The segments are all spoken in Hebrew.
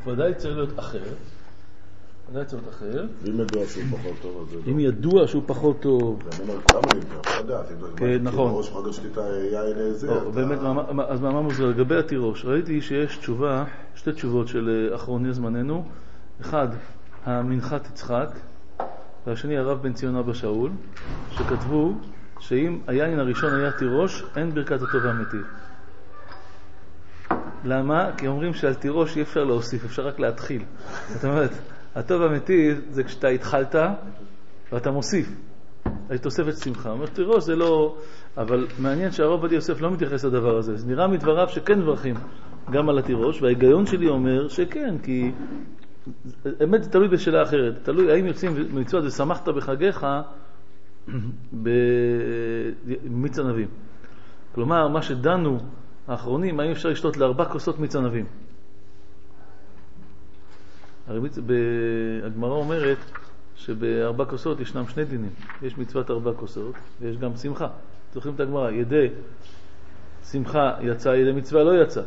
ודאי צריך להיות אחר. ודאי צריך להיות אחר. ואם ידוע שהוא פחות טוב, אז זה לא. אם ידוע שהוא פחות טוב. זה אומר, כולם יודעים, אתה יכול לדעת. כן, נכון. ראש חג השליטה יין איזה. באמת, אז מה מוזר? לגבי התירוש, ראיתי שיש תשובה, שתי תשובות של אחרוני זמננו. אחד, המנחת יצחק, והשני הרב בן ציון אבא שאול, שכתבו שאם היין הראשון היה תירוש, אין ברכת הטוב והמיטיב. למה? כי אומרים שעל תירוש אי אפשר להוסיף, אפשר רק להתחיל. זאת אומרת, הטוב והמיטיב זה כשאתה התחלת ואתה מוסיף. יש תוספת שמחה. אומר תירוש זה לא... אבל מעניין שהרב עובדיה יוסף לא מתייחס לדבר הזה. זה נראה מדבריו שכן מברכים גם על התירוש, וההיגיון שלי אומר שכן, כי... האמת זה תלוי בשאלה אחרת. תלוי האם יוצאים במצוות ושמחת בחגיך במיץ ענבים. כלומר, מה שדנו האחרונים, האם אפשר לשתות ל4 כוסות מיץ ענבים. הגמרא אומרת שב4 כוסות ישנם 2 דינים. יש מצוות 4 כוסות ויש גם שמחה. זוכרים את הגמרא, ידי שמחה יצא, ידי מצווה לא יצא.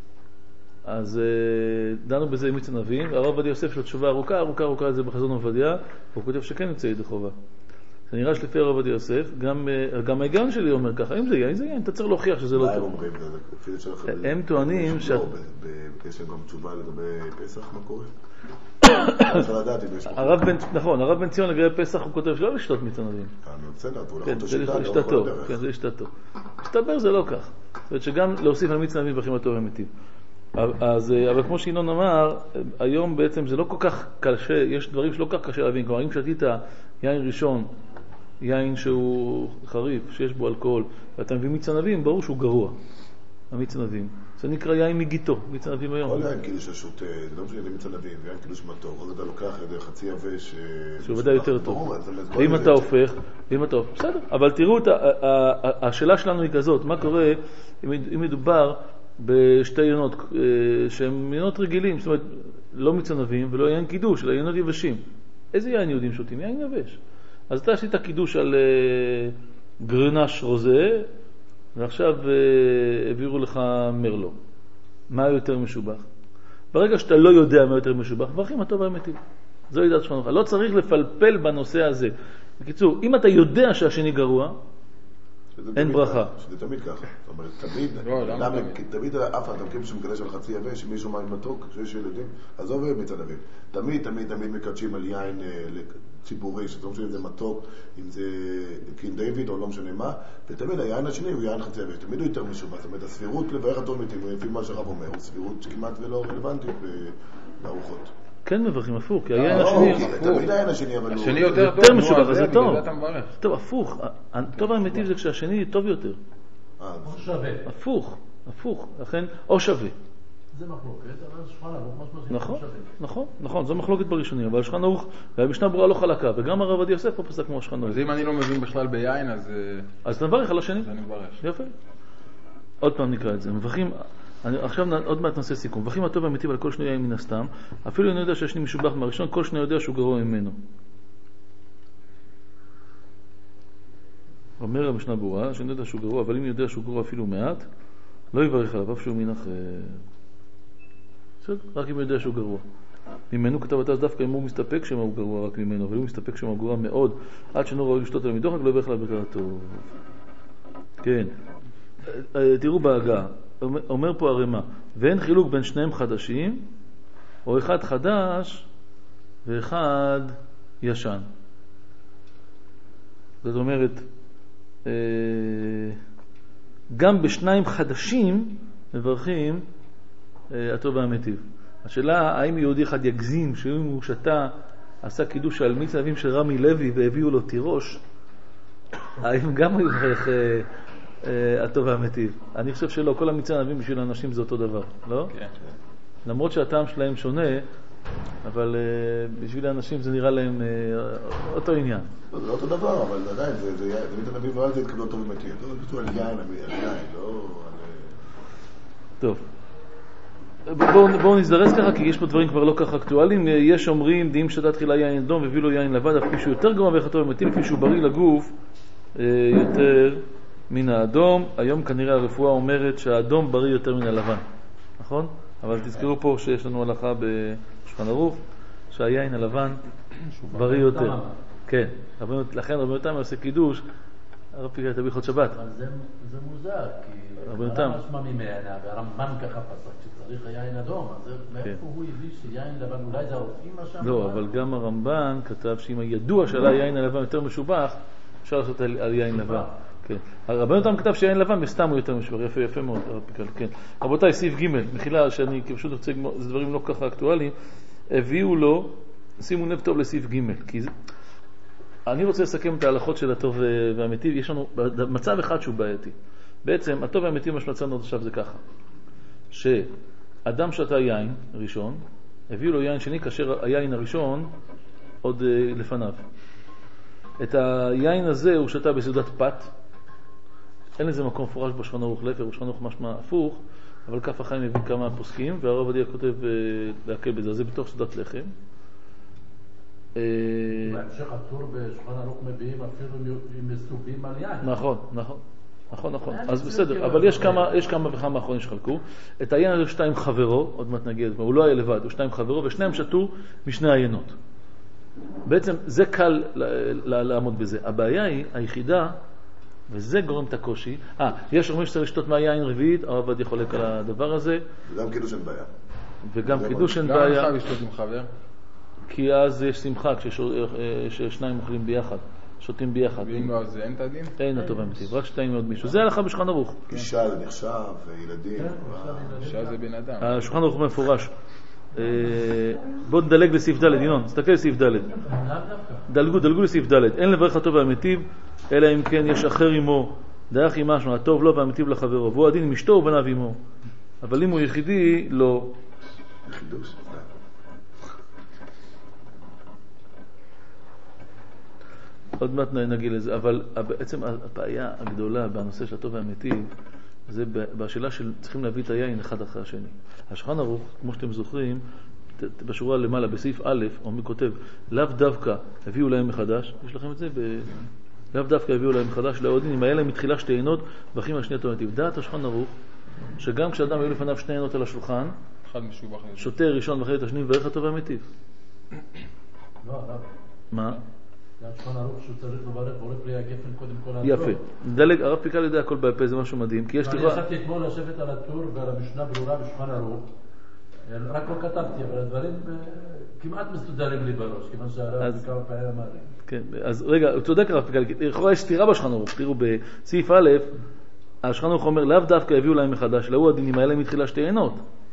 אז דנו בזה עם מיץ ענבים, והרב עובדיה יוסף של תשובה ארוכה על זה בחזון עובדיה, והוא כותב שכן יוצא ידי חובה. זה נראה שלפי הרב עובדיה יוסף, גם ההיגיון שלי אומר ככה, אם זה יין, אתה צריך להוכיח שזה לא טוב. מה הם אומרים? הם טוענים יש גם תשובה לגבי פסח, מה קורה? אפשר לדעת אם יש פה. נכון, הרב בן ציון לגבי פסח הוא כותב שלא לשתות מיץ ענבים. אני רוצה לדעת, הוא כן, לחוט זה השיטה, לשתתו, כן, זה לשתתו. מסתבר זה לא כך. זאת אומרת שגם להוסיף על מיץ ענבים ברכיב הטוב והמיטיב. אבל כמו שינון אמר, היום בעצם זה לא כל כך קשה, יש דברים שלא כל כך קשה להבין. כלומר, אם שתית יין ראשון, יין שהוא חריף, שיש בו אלכוהול, ואתה מביא מיץ ענבים, ברור שהוא גרוע. המיץ ענבים. זה נקרא יין מגיטו, מיץ ענבים היום. כל יין כאילו ששוט, זה לא משנה מיץ ענבים, ויין כאילו שמתוק, אז אתה לוקח חצי יבש... שהוא ודאי יותר טוב. ואם אתה הופך, בסדר. אבל תראו, השאלה שלנו היא כזאת, מה קורה אם מדובר בשתי ינות שהם ינות רגילים, זאת אומרת, לא מיץ ענבים ולא יין קידוש, אלא ינות יבשים. איזה יין יהודים שותים? יין יבש. אז אתה עשית קידוש על גרנש רוזה, ועכשיו העבירו לך מרלו. מה יותר משובח? ברגע שאתה לא יודע מה יותר משובח, ברכים הטוב והמיטיב. זו ידעת שלך. לא צריך לפלפל בנושא הזה. בקיצור, אם אתה יודע שהשני גרוע, אין ברכה. שזה תמיד ככה. זאת אומרת, תמיד אף אחד, אתה מכיר שמקדש על חצי יבש, אם מישהו מים מתוק, כשיש ילדים, אז עובר מיץ ענבים. תמיד מקדשים על יין ציבורי, שזה לא משנה אם זה מתוק, אם זה קין דיוויד או לא משנה מה, ותמיד היין השני הוא יין חצי יבש, תמיד הוא יותר משובח. זאת אומרת, הסבירות לברך הטוב והמיטיב, לפי מה שהרב אומר, הוא סבירות כמעט ולא רלוונטית בארוחות. כן מברכים הפוך, כי היין השני... תמיד היין השני, אבל הוא... השני יותר טוב, משובח, זה טוב. טוב, הפוך. הטוב והמיטיב זה כשהשני טוב יותר. או שווה. הפוך. לכן, או שווה. זה מחלוקת, אבל שולחן ערוך, נכון, זו מחלוקת בראשונים, אבל שולחן ערוך, והמשנה ברורה לא חלקה, וגם הרב עובדיה יוסף פה פסק כמו שולחן ערוך. אז אם אני לא מבין בכלל ביין, אז נברך על השני. אני מברך. יפה. עוד פעם נקרא את זה. מברכים... עכשיו עוד מעט נעשה סיכום. מברכים הטוב והמיטיב על כל שני יין מן הסתם, אפילו אני יודע שהשני משובח מהראשון, כל שני יודע שהוא גרוע ממנו. אומר המשנה ברורה, שאני יודע שהוא גרוע, אבל אם יודע שהוא גרוע אפילו מעט, לא יברך עליו, אף שהוא מין אחר. רק אם יודע שהוא גרוע. ממנו כתב התז דווקא אם הוא מסתפק שמה הוא גרוע רק ממנו, אבל הוא מסתפק שמה הוא גרוע מאוד, עד שאינו ראוי לשתות על מדוחק, לא יברך עליו בכלל טוב. כן. תראו בהגה. אומר פה הרמה, ואין חילוק בין שניהם חדשים, או אחד חדש ואחד ישן. זאת אומרת, גם בשניים חדשים מברכים הטוב והמיטיב. השאלה, האם יהודי אחד יגזים שאם הוא שתה, עשה קידוש על מיץ ענבים של רמי לוי והביאו לו תירוש, האם גם הוא יברך הטוב והמיטיב? אני חושב שלא, כל המיץ ענבים בשביל האנשים זה אותו דבר, לא? כן. למרות שהטעם שלהם שונה, אבל בשביל האנשים זה נראה להם אותו עניין. זה לא אותו דבר, אבל עדיין, זה מיץ ענבים לא על זה התקבלו טוב ומיטיב. זה על יין, לא... טוב. בואו נזדרז ככה, כי יש פה דברים כבר לא כך אקטואליים. יש אומרים, דעים שתה תחילה יין אדום והביא לו יין לבן, אף כפי שהוא יותר גרוע והטוב והמיטיב, כפי שהוא בריא לגוף יותר מן האדום. היום כנראה הרפואה אומרת שהאדום בריא יותר מן הלבן, נכון? אבל תזכרו פה שיש לנו הלכה בשולחן ערוך, שהיין הלבן בריא יותר. כן, לכן רבי יותם עושה קידוש, הרב פיקה תביא חוד שבת. אבל זה מוזר, כי הרב משמע ממנה, והרמב"ן ככה פסק שצריך היין אדום, אז מאיפה הוא הביא שיין לבן, אולי זה הרופאים מה שם? לא, אבל גם הרמב"ן כתב שאם הידוע של היין הלבן יותר משובח, אפשר לעשות על יין לבן. רבי יותם כתב שיין לבן בסתם הוא יותר משובח, יפה מאוד הרב פיקה, כן. רבותיי, סעיף ג' מחילה שאני פשוט רוצה, זה דברים לא ככה אקטואליים, הביאו לו, שימו לב טוב לסעיף ג' כי אני רוצה לסכם את ההלכות של הטוב והמיטיב. יש לנו מצב אחד שהוא בעייתי. בעצם, הטוב והמיטיב מה שמצאנו עד עכשיו זה ככה. שאדם שתה יין ראשון, הביאו לו יין שני כאשר היין הראשון עוד לפניו. את היין הזה הוא שתה בסעודת פת. אין לזה מקום מפורש בשולחן ערוך, להפך, בשולחן ערוך משמע הפוך, אבל כף החיים מביא כמה פוסקים, והרב עובדיה כותב להקל בזה. זה בתוך סעודת לחם. בהמשך הטור בשולחן ערוך מביאים אפילו עם מסובים על יין. נכון. אז בסדר, אבל יש כמה וכמה אחרונים שחלקו. את היין הזה שתיים חברו, עוד מעט נגיע, הוא לא היה לבד, הוא שתיים חברו, ושניהם שתו משני היינות. בעצם זה קל לעמוד בזה. הבעיה היא היחידה, וזה גורם את הקושי. יש אומרים שצריך לשתות מהיין רביעית, הרב עובדיה חולק על הדבר הזה. וגם קידוש אין בעיה. וגם קידוש אין בעיה. גם חייב לשתות עם חבר. כי אז יש שמחה כששניים אוכלים ביחד, שותים ביחד. ואם לא, אז אין את הדין? אין הטוב והמיטיב, רק שתיים עוד מישהו. זה הלכה בשולחן ערוך. אישה זה נחשב, ילדים. אישה זה בן אדם. השולחן ערוך מפורש. בוא נדלג לסעיף ד', ינון, תסתכל לסעיף ד'. דלגו לסעיף ד'. אין לברך הטוב והמיטיב, אלא אם כן יש אחר עמו, דרך עמה שמה, הטוב לו והמיטיב לחברו. והוא הדין עם אשתו ובניו עמו. אבל אם הוא יחידי, לא. חידוש. עוד מעט נגיע לזה, אבל בעצם הבעיה הגדולה בנושא של הטוב והמיטיב זה בשאלה של צריכים להביא את היין אחד אחרי השני. השולחן ערוך, כמו שאתם זוכרים, בשורה למעלה בסעיף א', מי כותב, לאו דווקא הביאו להם מחדש, יש לכם את זה? לאו דווקא הביאו להם מחדש, לעודין, אם היה להם מתחילה שתי עינות, ואחים על שני הטוב והמיטיב. דעת השולחן ערוך, שגם כשאדם היו לפניו שני עינות על השולחן, שותה ראשון ואחרי את השני, וברך הטוב והמיטיב. לא, הרב. מה? השולחן ערוך שהוא צריך לברך בורא פרי הגפן קודם כל הטוב. יפה. דלג, הרב פיקה יודע הכל בעל פה, זה משהו מדהים. כי יש אני ישבתי אתמול לשבת על הטור ועל המשנה ברורה בשולחן ערוך. רק לא כתבתי, אבל הדברים כמעט מסודרים לי בראש, כיוון שהרב פיקה פעמים אמר לי. כן, אז רגע, הוא צודק הרב פיקה, לכאורה יש סתירה בשולחן ערוך. תראו, בסעיף א', השולחן ערוך אומר, לאו דווקא הביאו להם מחדש, להוא הדינים האלה מתחילה שתי עינות.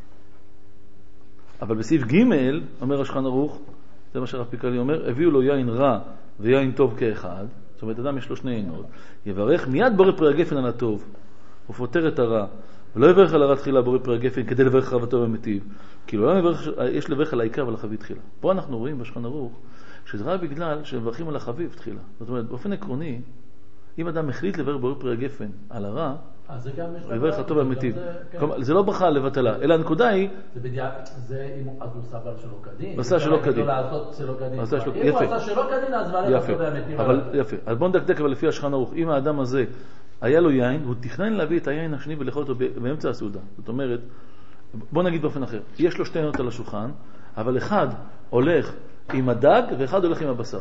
אבל בסעיף ג' אומר השולחן ערוך, זה מה שהרב פיקה לי אומר, הביאו לו יין רע ויין טוב כאחד, זאת אומרת, אדם יש לו שני עינות, יברך מיד בורא פרי הגפן על הטוב, ופותר את הרע, ולא יברך על הרע תחילה בורא פרי הגפן כדי לברך על הטוב והמיטיב, כי לא יש לברך על העיקר ועל החביב תחילה. פה אנחנו רואים בשולחן ערוך, שזה רק בגלל שמברכים על החביב תחילה. זאת אומרת, באופן עקרוני, אם אדם החליט לברך בורא פרי הגפן על הרע, הוא יברך על הטוב והמיטיב. זה לא ברכה לבטלה, אלא הנקודה היא... זה אם הוא סבל שלא כדין. עשה שלא כדין. אם הוא עשה שלא כדין, אז ברך הטוב והמיטיב. יפה. אז בואו נדקדק אבל לפי השולחן ערוך. אם האדם הזה היה לו יין, הוא תכנן להביא את היין השני ולאכול אותו באמצע הסעודה. זאת אומרת, בואו נגיד באופן אחר. יש לו שתי עינות על השולחן, אבל אחד הולך עם הדג ואחד הולך עם הבשר.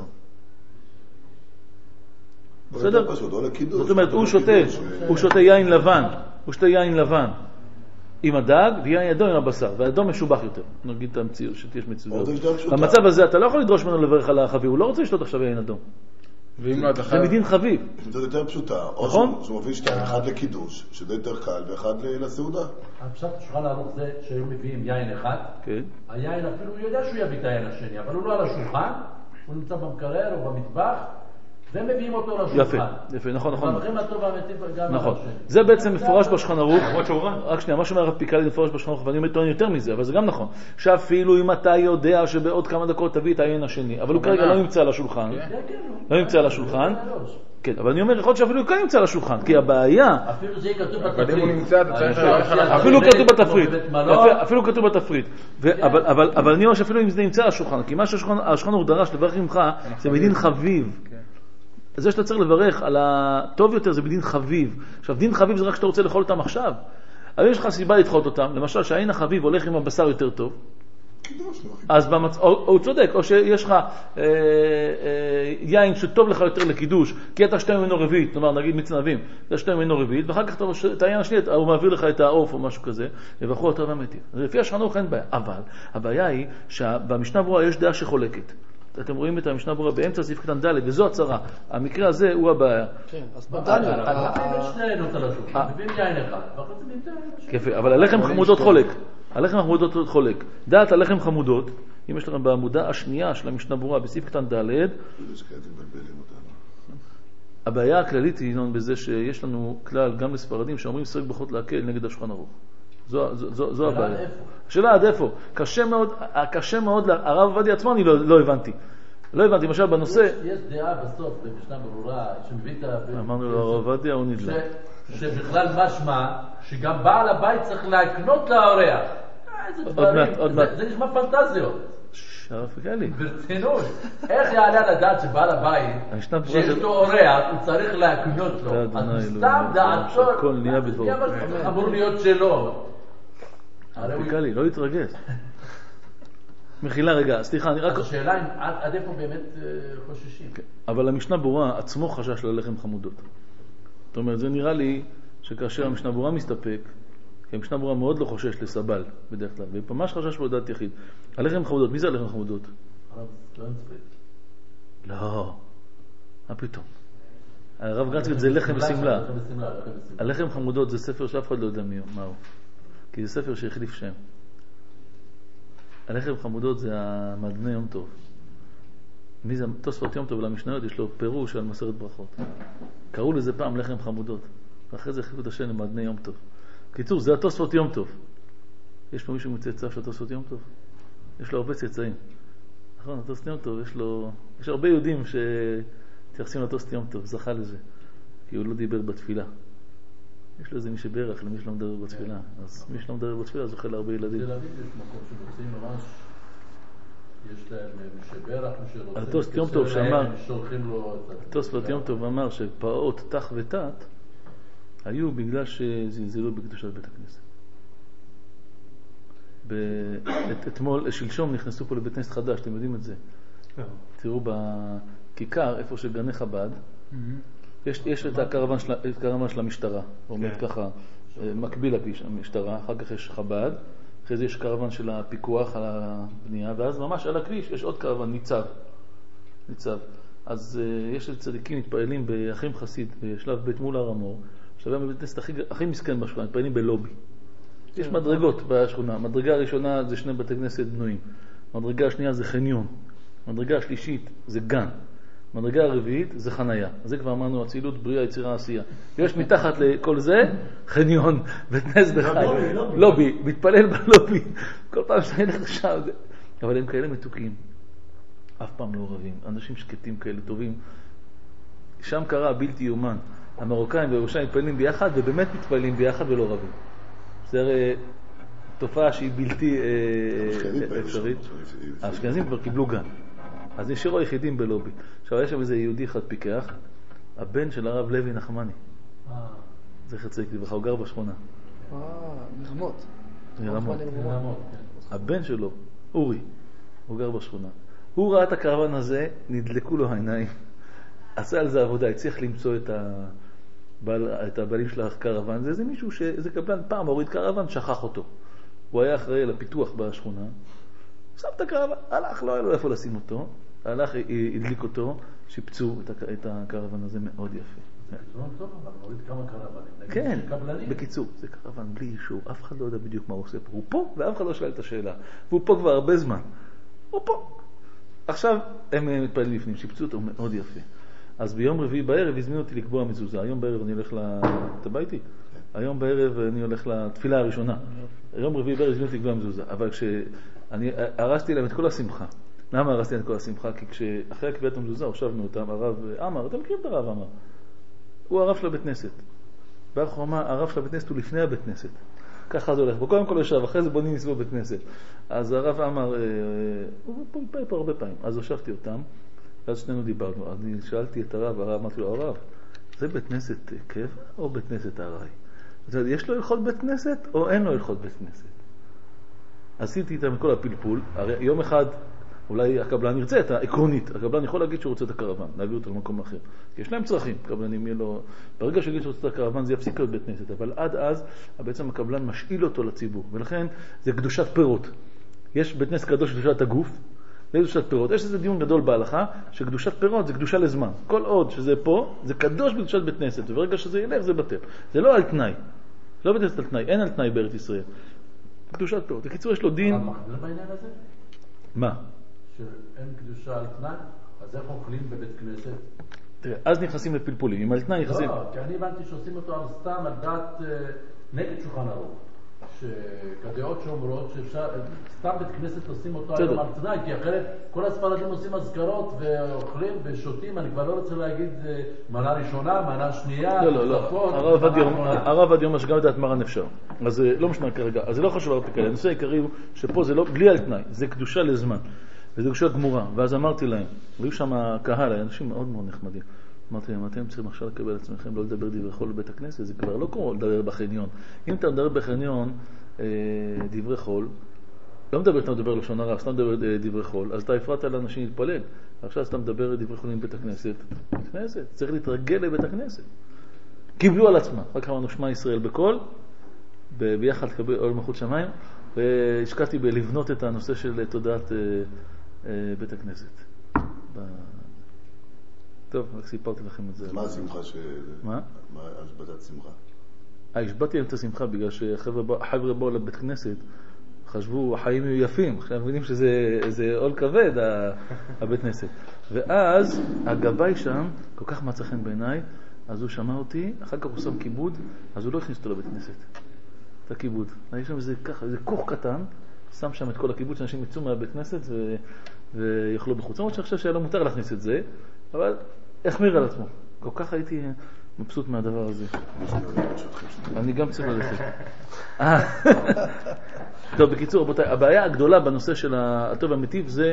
בסדר? זאת אומרת, הוא שותה יין לבן עם הדג ויין אדום עם הבשר, והאדום משובח יותר. נגיד את המציאות, שתהיה מציאות. במצב הזה אתה לא יכול לדרוש ממנו לברך על החביב, הוא לא רוצה לשתות עכשיו יין אדום. זה מדין חביב. זה יותר פשוטה. נכון? שהוא מביא שתיים, אחד לקידוש, שזה יותר קל, ואחד לסעודה. הפשט שולחן ערוך זה שהיו מביאים יין אחד, היין אפילו הוא יודע שהוא יביא את היין השני, אבל הוא לא על השולחן, הוא נמצא במקרר או במטבח, ומביאים אותו לשולחן. יפה, נכון. מברכים הטוב והמיטיב גם על השני. זה בעצם מפורש בשולחן ערוך. רק שנייה, מה שאומר הרב פיקה לי מפורש בשולחן ערוך, ואני טוען יותר מזה, אבל זה גם נכון. שאפילו אם אתה יודע שבעוד כמה דקות תביא את היין השני, אבל הוא כרגע לא נמצא על השולחן. לא נמצא על השולחן. כן, אבל אני אומר, יכול להיות שאפילו הוא כן נמצא על השולחן, כי הבעיה... אפילו זה כתוב בתפריט. אבל אם הוא נמצא, אתה צריך לברך על החביב. אפילו כתוב בתפריט. אפילו כתוב בתפריט. אבל אני אומר שאפילו אם זה נמצא על השולחן, כי מה שהשולחן הוא דרש לברך ממך, זה מדין חביב. זה שאתה צריך לברך על הטוב יותר זה בדין חביב. עכשיו, דין חביב זה רק שאתה רוצה לאכול אותם עכשיו. אבל יש לך סיבה לדחות אותם, למשל שהעין החביב הולך עם הבשר יותר טוב, אז הוא צודק, או שיש לך יין שטוב לך יותר לקידוש, כי אתה שתי ממנו רביעית, כלומר נגיד מצנבים, אתה שתי ממנו רביעית, ואחר כך את העין השני, הוא מעביר לך את העוף או משהו כזה, ובחור יותר ומתים. לפי השחנוך אין בעיה, אבל הבעיה היא שבמשנה ברורה יש דעה שחולקת. אתם רואים את המשנה ברורה באמצע סעיף קטן ד' וזו הצרה. המקרה הזה הוא הבעיה. כן, אז בדליה. מביאים יין אחד, ואחרי זה ניתן. יפה, אבל הלחם חמודות חולק. הלחם חמודות חולק. דעת הלחם חמודות, אם יש לכם בעמודה השנייה של המשנה ברורה בסעיף קטן ד', הבעיה הכללית היא בזה שיש לנו כלל גם לספרדים שאומרים סרק ברכות להקל נגד השולחן ערוך. זו הבעיה. השאלה עד איפה? קשה מאוד, הרב עובדיה עצמו אני לא הבנתי. לא הבנתי, למשל בנושא... יש דעה בסוף, במשנה ברורה, שמביא את ה... אמרנו לו, הרב עובדיה הוא נדלה. שבכלל משמע, שגם בעל הבית צריך להקנות לאורח. זה נשמע פנטזיות. שרף גלי. ברצינות. איך יעלה לדעת שבעל הבית, שיש לו אורח, הוא צריך להקנות לו. אז סתם דעתו, אמור להיות שלו. גלי, לא יתרגש. מחילה רגע, סליחה, אני רק... אז השאלה אם עד איפה באמת חוששים. אבל המשנה ברורה עצמו חשש ללחם חמודות. זאת אומרת, זה נראה לי שכאשר המשנה ברורה מסתפק, כי המשנה ברורה מאוד לא חושש לסבל בדרך כלל, וממש חשש פה לדעת יחיד. הלחם חמודות, מי זה הלחם חמודות? לא, מה פתאום? הרב גרנצוויץ זה לחם וסמלה. הלחם חמודות זה ספר שאף אחד לא יודע מהו, כי זה ספר שהחליף שם. הלחם חמודות זה המדנה יום טוב. מי זה? תוספות יום טוב למשניות יש לו פירוש על מסרת ברכות. קראו לזה פעם לחם חמודות, ואחרי זה החליפו את השם למדנה יום טוב. קיצור, זה התוספות יום טוב. יש פה מישהו מצאצא של התוספות יום טוב? יש לו הרבה צאצאים. נכון, התוספות יום טוב, יש הרבה יהודים שתייחסים לתוספות יום טוב, זכה לזה. כי הוא לא דיבר בתפילה. יש לו איזה מי שברך למי שלא מדבר בתפילה. אז מי שלא מדבר בתפילה זוכה להרבה ילדים. תל אביב יש מקום שמוצאים ממש, יש להם מי שברך, מי שרוצים. התוספות יום טוב שאמר, התוספות יום טוב אמר שפרעות תח ותת היו בגלל שזלזלו בקדושת בית הכנסת. אתמול, שלשום נכנסו פה לבית כנסת חדש, אתם יודעים את זה. תראו בכיכר, איפה שגני חב"ד, יש את הקרבן של המשטרה, עומד ככה, מקביל למשטרה, אחר כך יש חב"ד, אחרי זה יש קרבן של הפיקוח על הבנייה, ואז ממש על הכביש יש עוד קרבן, ניצב. אז יש צדיקים מתפעלים באחים חסיד, בשלב בית מול הר המור, עכשיו הם בבית כנסת הכי מסכן בשכונה, מתפעלים בלובי. יש מדרגות בשכונה, מדרגה הראשונה זה 2 בתי כנסת בנויים, מדרגה השנייה זה חניון, מדרגה השלישית זה גן, מדרגה הרביעית זה חנייה. זה כבר אמרנו, הצילות, בריאה, יצירה, עשייה. יש מתחת לכל זה חניון, בית כנסת אחד, לובי, מתפלל בלובי, כל פעם שאני הולך לשם, אבל הם כאלה מתוקים, אף פעם לא רבים, אנשים שקטים כאלה טובים. שם קרה בלתי יומן, המרוקאים והירושלים מתפללים ביחד, ובאמת מתפללים ביחד ולא רבים. זה הרי תופעה שהיא בלתי אפשרית. האשכנזים כבר קיבלו גן, אז נשארו היחידים בלובי. עכשיו יש שם איזה יהודי אחד פיקח, הבן של הרב לוי נחמני, זכר צדיק לברכה, הוא גר בשכונה. מרמות. הבן שלו, אורי, הוא גר בשכונה. הוא ראה את הקרבן הזה, נדלקו לו העיניים, עשה על זה עבודה, הצליח למצוא את הבעלים של הקרבן. זה מישהו שזה קבלן פעם הוריד קרבן, שכח אותו. הוא היה אחראי על הפיתוח בשכונה, שם את הקרבן, הלך, לא היה לו איפה לשים אותו, הלך, הדליק אותו, שיפצו את הקרבן הזה מאוד יפה. זה לא טוב, אבל הוריד כמה קרבנים. כן, בקיצור, זה קרבן בלי אישור, אף אחד לא יודע בדיוק מה הוא עושה פה. הוא פה, ואף אחד לא שואל את השאלה. והוא פה כבר הרבה זמן. הוא פה. עכשיו הם מתפעלים לפנים, שיפצו אותו מאוד יפה. אז ביום רביעי בערב הזמינו אותי לקבוע מזוזה. היום בערב אני הולך אתה בא איתי? היום בערב אני הולך לתפילה הראשונה. היום רביעי בערב הזמינו אותי לקבוע מזוזה. אבל כשאני הרסתי להם את כל השמחה. למה הרסתי להם את כל השמחה? כי כשאחרי קביעת המזוזה הושבנו אותם, הרב אמר, אתם מכירים את הרב אמר? הוא הרב של הבית כנסת. הרב של הבית כנסת הוא לפני הבית כנסת. ככה זה הולך. וקודם כל ישב, אחרי זה בונים מסביב בית כנסת. אז הרב אמר, הוא מתפעל פה הרבה פעמים. אז הושבתי אותם. ואז שנינו דיברנו, אז שאלתי את הרב, אמרתי לו, הרב, זה בית כנסת קבע או בית כנסת ארעי? יש לו הלכות בית כנסת או אין לו הלכות בית כנסת? עשיתי איתם כל הפלפול, הרי יום אחד אולי הקבלן ירצה את העקרונית, הקבלן יכול להגיד שהוא רוצה את הקרבן, להביא אותו למקום אחר. כי יש להם צרכים, קבלנים יהיה לו... ברגע שיגיד שהוא רוצה את הקרבן זה יפסיק להיות בית כנסת, אבל עד אז בעצם הקבלן משאיל אותו לציבור, ולכן זה קדושת פירות. יש בית כנסת קדוש קדושת הגוף, זה קדושת פירות. יש איזה דיון גדול בהלכה שקדושת פירות זה קדושה לזמן. כל עוד שזה פה, זה קדוש בקדושת בית כנסת, וברגע שזה ילך זה בטל. זה לא על תנאי. לא בית כנסת על תנאי, אין על תנאי בארץ ישראל. קדושת פירות. בקיצור יש לו דין... זה בעניין הזה? מה? שאין קדושה על תנאי, אז איך אוכלים בבית כנסת? תראה, אז נכנסים לפלפולים. אם על תנאי נכנסים... לא, כי אני הבנתי שעושים אותו על סתם, על דעת נגד שולחן ערוך. שכדעות שאומרות שאפשר, סתם בית כנסת עושים אותו היום על תנאי, כי אחרת כל הספרדים עושים אזכרות ואוכלים ושותים, אני כבר לא רוצה להגיד מנה ראשונה, מנה שנייה, לא, הרב עד יום שגם לדעת מרן אפשר, אז לא משנה כרגע, אז זה לא חשוב הרבה כאלה, הנושא העיקרי הוא שפה זה לא, בלי על תנאי, זה קדושה לזמן, וזה קדושה גמורה, ואז אמרתי להם, היו שם קהל, אנשים מאוד מאוד נחמדים, אמרתי להם, אתם צריכים עכשיו לקבל עצמכם, לא לדבר דברי חול בבית הכנסת, זה כבר לא כמו לדבר בחניון. אם אתה מדבר בחניון דברי חול, לא מדבר לשון הרע, סתם מדבר דברי חול, אז אתה הפרעת לאנשים להתפלל. עכשיו אתה מדבר דברי חול עם בית הכנסת. בית הכנסת, צריך להתרגל לבית הכנסת. קיבלו על עצמם. רק אמרנו שמע ישראל בכל, ביחד לקבל עול מלכות שמיים, והשקעתי בלבנות את הנושא של תודעת בית הכנסת. טוב, רק סיפרתי לכם את זה. מה השמחה מה? מה השבתת שמחה? השבתי להם את השמחה בגלל שהחבר'ה באו לבית כנסת, חשבו החיים יהיו יפים, עכשיו מבינים שזה עול כבד הבית כנסת. ואז הגבאי שם כל כך מצא חן בעיניי, אז הוא שמע אותי, אחר כך הוא שם כיבוד, אז הוא לא הכניס אותו לבית כנסת. את הכיבוד. יש שם איזה כוך קטן, שם שם את כל הכיבוד שאנשים יצאו מהבית כנסת ויאכלו בחוץ. אני חושב שהיה לו מותר להכניס את זה, אבל החמיר על עצמו. כל כך הייתי מבסוט מהדבר הזה. אני גם צריך ללכת. טוב, בקיצור, רבותיי, הבעיה הגדולה בנושא של הטוב והמיטיב זה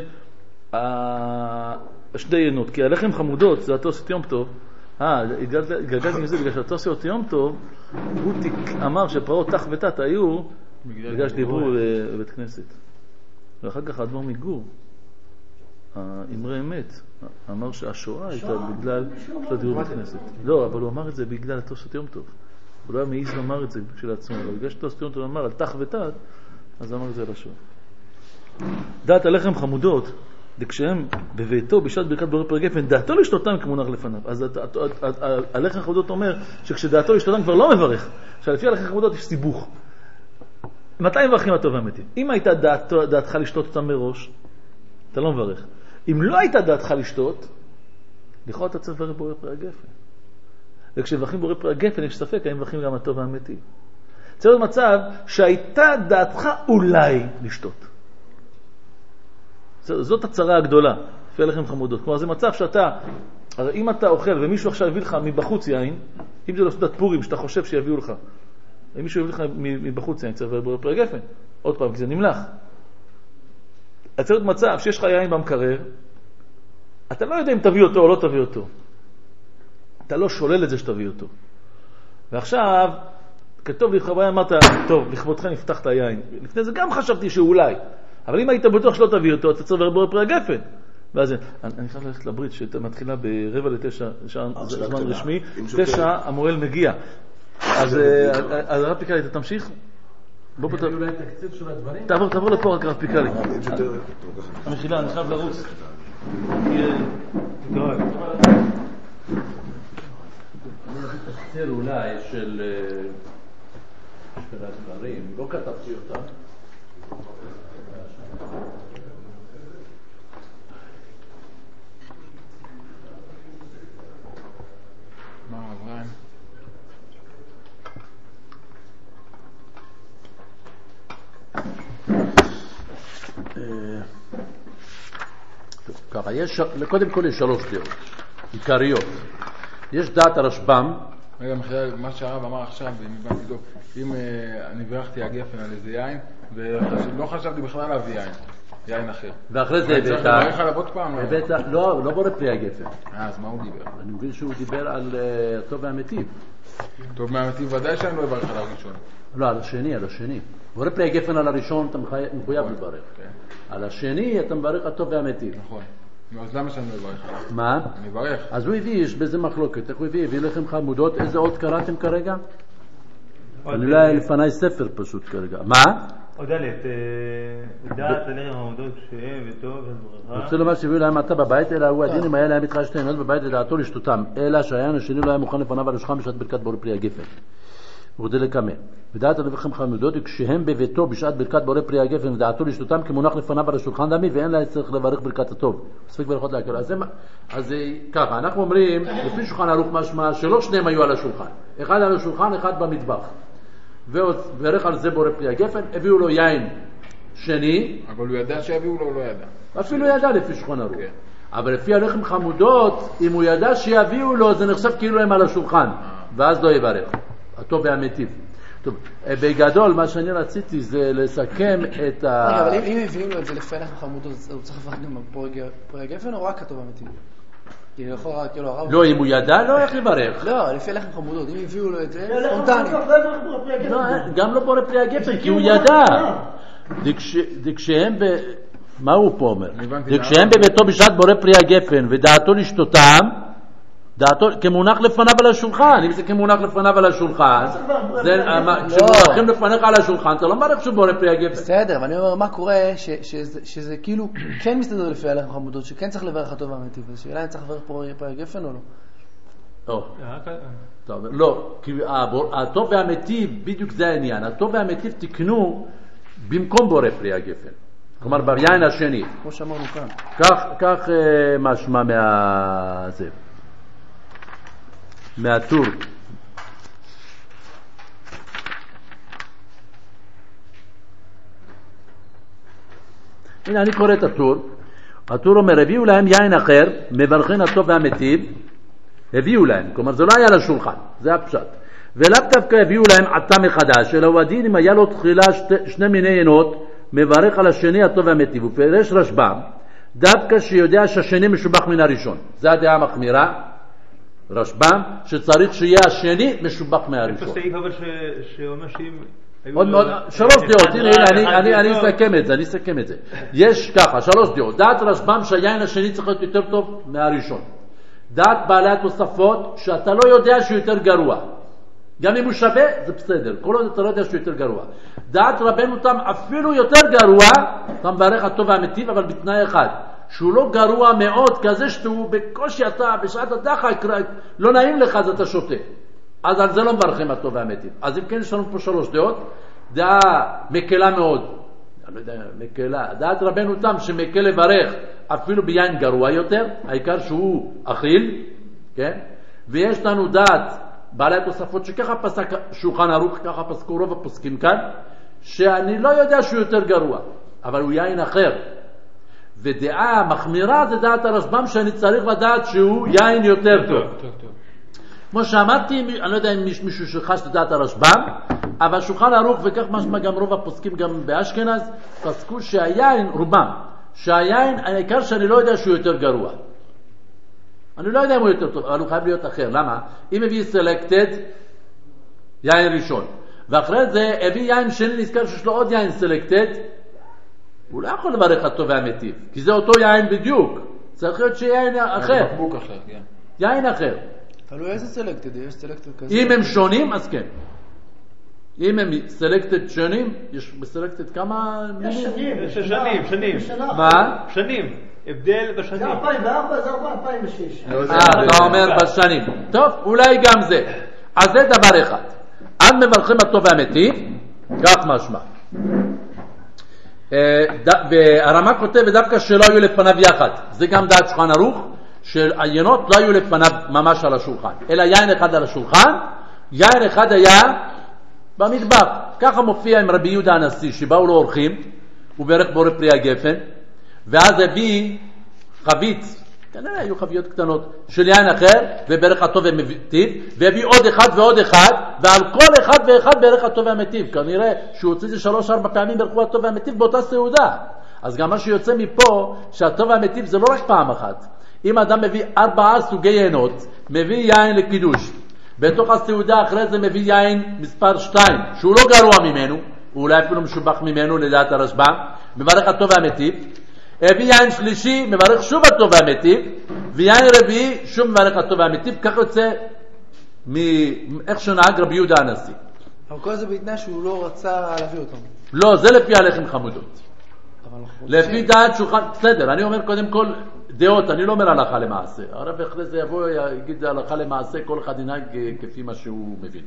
שתי עיינות. כי הלחם חמודות זה התוספות יום טוב. התגלגלתי מזה בגלל שהתוספות יום טוב, הוא אמר שפרעות תח ותת היו בגלל שדיברו בבית כנסת. ואחר כך האדמו"ר מגור, האמרי אמת, אמר שהשואה הייתה בגלל שלא דיברו בבית כנסת. לא, אבל הוא אמר את זה בגלל התוספות יום טוב. הוא לא היה מעיז לומר את זה בשביל עצמו, אבל בגלל שתוספות יום טוב אמר על תח ותת, אז אמר את זה על השואה. דעת הלחם חמודות, כשהם בביתו בשעת ברכת בורא פרק גפן, דעתו לשתותם כמונח לפניו. אז הלחם חמודות אומר שכשדעתו לשתותם כבר לא מברך. עכשיו לפי הלחם חמודות יש סיבוך. מתי מברכים הטוב והמתים? אם הייתה דעתך לשתות אותם מראש, אתה לא מברך. אם לא הייתה דעתך לשתות, לכאורה אתה צריך לברך בורא פרק גפן. וכשמברכים בורא פרק גפן יש ספק האם מברכים גם הטוב והמתים. צריך להיות מצב שהייתה דעתך אולי לשתות. זאת הצרה הגדולה, לפי הלחם חמודות. כלומר, זה מצב שאתה, הרי אם אתה אוכל ומישהו עכשיו יביא לך מבחוץ יין, אם זה לא סעודת פורים שאתה חושב שיביאו לך, אם מישהו יביא לך מבחוץ יין, צריך לברך פרק גפן. עוד פעם, כי זה נמלח. צריך להיות מצב שיש לך יין במקרר, אתה לא יודע אם תביא אותו או לא תביא אותו. אתה לא שולל את זה שתביא אותו. ועכשיו, כתוב לך ביין, אמרת, טוב, לכבודך נפתח את היין. לפני זה גם חשבתי שאולי. אבל אם היית בטוח שלא תביא אותו, אתה צריך לברך פרק גפן. ואז אני חייב ללכת לברית שמתחילה ב8:45, זמן רשמי, 9 המוהל מגיע. אז הרב פיקלי, אתה תמשיך? תעבור לפה רק הרב פיקלי. המחילה, אני חייב לרוץ. אני תקציר אולי של הדברים, לא כתבתי אותם. מה אברהם? ככה, קודם כל יש 3 דעות עיקריות. יש דעת הרשב"ם. רגע, מה שהרב אמר עכשיו, אם אני ברכתי הגפן על איזה יין, ולא חשבתי בכלל להביא יין. יין אחר. ואחרי זה צריך לברך עליו עוד פעם? לא בורא פרי הגפן. אז מה הוא דיבר? אני מבין שהוא דיבר על הטוב והמיטיב. טוב מהמטיב ודאי שאני לא אברך על הראשון. לא, על השני. בורא פרי הגפן על הראשון אתה מחויב לברך. על השני אתה מברך הטוב והמיטיב. נכון. אז למה שאני לא אברך עליו? מה? אני אברך. אז הוא הביא, יש בזה מחלוקת. איך הוא הביא לכם חמודות? איזה עוד קראתם כרגע? אני לא היה לפניי ספר פשוט כרגע. מה? עוד ד' דעת עליהם חמודות שהם וטוב וברכה. אני רוצה לומר שהביאו להם אתה בבית, אלא הוא הדין אם היה להם איתך שתי עינות בבית לדעתו לשתותם, אלא שהעין השני לא היה מוכן לפניו על השולחן בשעת ברכת בורא פרי הגפן. וכדי לקמא. ודעת עליכם חמודות כשהם בביתו בשעת ברכת בורא פרי הגפן ודעתו לשתותם כמונח לפניו על השולחן דמי ואין לה צריך לברך ברכת הטוב. ספק ברכות להקל. אז ככה, אנחנו אומרים, לפי שולחן ערוך משמע שלא שניהם היו על השולחן. אחד על השולחן, אחד במטבח. וברך על זה בורא פרי הגפן, הביאו לו יין שני. אבל הוא ידע שהביאו לו או לא ידע? אפילו ידע לפי שולחן ערוך. אבל לפי הלחם חמודות, אם הוא ידע שיביאו לו, זה נחשב כאילו הם על השולחן. ואז לא יברך. הטוב והמיטיב. טוב, בגדול מה שאני רציתי זה לסכם את ה... אבל אם הביאו לו את זה לפי הלחם חמודות, הוא צריך לברך גם פרי הגפן או רק הטוב והמיטיב? לא, אם הוא ידע, לא איך לברך. לא, לפי הלחם חמודות, אם הביאו לו את זה, ספונטני. גם לא בורא פרי הגפן, כי הוא ידע. דקשהם מה הוא פה אומר? דקשהם בביתו בשעת בורא פרי הגפן ודעתו לשתותם, דעתו כמונח לפניו על השולחן. אם זה כמונח לפניו על השולחן, כשמונחים לפניך על השולחן אתה לא מערך שהוא בורא פרי הגפן. בסדר, אבל אני אומר מה קורה שזה כאילו כן מסתדר לפי הלחם חמודות, שכן צריך לברך הטוב והמיטיב. אז שאלה אם צריך לברך פרי הגפן או לא? לא, כי הטוב והמיטיב בדיוק זה העניין. הטוב והמיטיב תקנו במקום בורא פרי הגפן, כלומר ביין השני, כמו שאמרנו כאן. כך משמע מהטור. הנה אני קורא את הטור. הטור אומר הביאו להם יין אחר מברכין הטוב והמיטיב. הביאו להם, כלומר זה לא היה לשולחן, זה הפשט. ולאו דווקא הביאו להם עתה מחדש, אלא הוא הדין אם היה לו תחילה שני מיני עינות מברך על השני הטוב והמיטיב. הוא פירש רשב"ם דווקא שיודע שהשני משובח מן הראשון. זה הדעה המחמירה רשב"ם, שצריך שיהיה השני משובח מהראשון. יש סעיף אבל שאומר שאם... עוד מאוד, שלוש דעות, הנה אני אסכם את זה. יש ככה, שלוש דעות. דעת רשב"ם שהיין השני צריך להיות יותר טוב מהראשון. דעת בעלי התוספות שאתה לא יודע שהוא יותר גרוע. גם אם הוא שווה, זה בסדר. כל עוד אתה לא יודע שהוא יותר גרוע. דעת רבנו תם אפילו יותר גרוע, אתה מברך הטוב והמיטיב, אבל בתנאי אחד. שהוא לא גרוע מאוד כזה שהוא בקושי אתה בשעת הדחק לא נעים לך אז אתה שותה, אז על זה לא מברכים הטוב והמיטיב. אז אם כן יש לנו פה שלוש דעות. דעה מקלה מאוד, אני לא יודע, מקלה, דעת רבנו תם שמקל לברך אפילו ביין גרוע יותר, העיקר שהוא אכיל, כן? ויש לנו דעת בעלי התוספות שככה פסק שולחן ערוך, ככה פסקו רוב הפוסקים כאן, שאני לא יודע שהוא יותר גרוע אבל הוא יין אחר. ודעה מחמירה זה דעת הרשב"ם שאני צריך לדעת שהוא יין יותר טוב. כמו שאמרתי, אני לא יודע אם מישהו שחש לדעת הרשב"ם, אבל שולחן ערוך וכך משמע גם רוב הפוסקים גם באשכנז פסקו שהיין, רובם, שהיין העיקר שאני לא יודע שהוא יותר גרוע. אני לא יודע אם הוא יותר טוב, אבל הוא חייב להיות אחר. למה? אם הביא סלקטד, יין ראשון, ואחרי זה הביא יין שני, נזכר שיש לו עוד יין סלקטד, הוא לא יכול לברך הטוב והמיטיב, כי זה אותו יין בדיוק. צריך להיות שיין אחר. יין אחר. תלוי איזה סלקטד, יש סלקטד כזה. אם הם שונים, אז כן. אם הם סלקטד שונים, יש בסלקטד כמה... יש שנים. מה? שנים. הבדל בשנים. זה 2004, זה 2006. אתה אומר בשנים. טוב, אולי גם זה. אז זה דבר אחד. עד מברכים הטוב והמיטיב, כך משמע. והרמ"א כותב ודווקא שלא היו לפניו יחד. זה גם דעת שולחן ערוך, שהעיינות לא היו לפניו ממש על השולחן, אלא יין אחד על השולחן, יין אחד היה במטבח. ככה מופיע עם רבי יהודה הנשיא, שבאו לו אורחים, הוא ברך בורא פרי הגפן, ואז הביא חביץ, כנראה היו חביות קטנות, של יין אחר, וברך הטוב והמיטיב, והביא עוד אחד ועוד אחד, ועל כל אחד ואחד ברך הטוב והמיטיב. כנראה שהוא הוציא 3-4 פעמים ברכו הטוב והמיטיב באותה סעודה. אז גם מה שיוצא מפה, שהטוב והמיטיב זה לא רק פעם אחת. אם אדם מביא 4 סוגי יינות, מביא יין לקידוש, בתוך הסעודה אחרי זה מביא יין מספר 2, שהוא לא גרוע ממנו, הוא אולי אפילו משובח ממנו לדעת הרשב"ם, מברך הטוב והמיטיב, הביא יין שלישי, מברך שוב הטוב והמיטיב, ויין רביעי, שוב מברך הטוב והמיטיב, כך יוצא מאיך שנהג רבי יהודה הנשיא. אבל כל זה בתנאי שהוא לא רצה להביא אותם. לא, זה לפי הלחם חמודות. לפי דעת שולחן, בסדר, אני אומר קודם כל דעות, אני לא אומר הלכה למעשה. הרב אחרי זה יבוא, יגיד הלכה למעשה, כל אחד ינהג כפי מה שהוא מבין.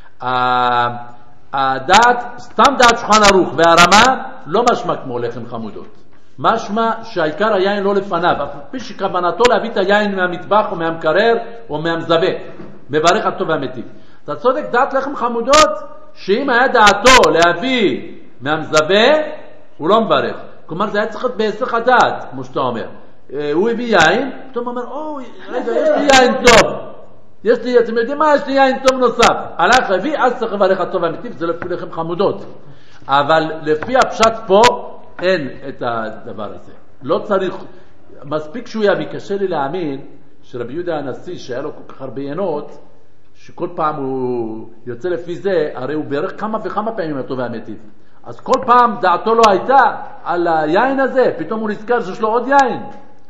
הדעת, סתם דעת שולחן ערוך והרמה לא משמע כמו לחם חמודות. משמע שהעיקר היין לא לפניו, אף פי שכוונתו להביא את היין מהמטבח או מהמקרר או מהמזווה, מברך הטוב והמיטיב. אתה צודק, דעת לחם חמודות, שאם היה דעתו להביא מהמזווה, הוא לא מברך. כלומר, זה היה צריך להיות בהיסח הדעת, כמו שאתה אומר. הוא הביא יין, פתאום אומר, רגע, יש לי יין טוב. אתם יודעים מה? יש לי יין טוב נוסף. הלך הביא, אז צריך לברך הטוב והמיטיב, זה לפי לחם חמודות. אבל לפי הפשט פה, אין את הדבר הזה. לא צריך, מספיק שהוא יביא, קשה לי להאמין, שרבי יהודה הנשיא, שהיה לו כל כך הרבה יינות, שכל פעם הוא יוצא לפי זה, הרי הוא בערך כמה וכמה פעמים הטוב והמיטיב. אז כל פעם דעתו לא הייתה על היין הזה, פתאום הוא נזכר שיש לו עוד יין.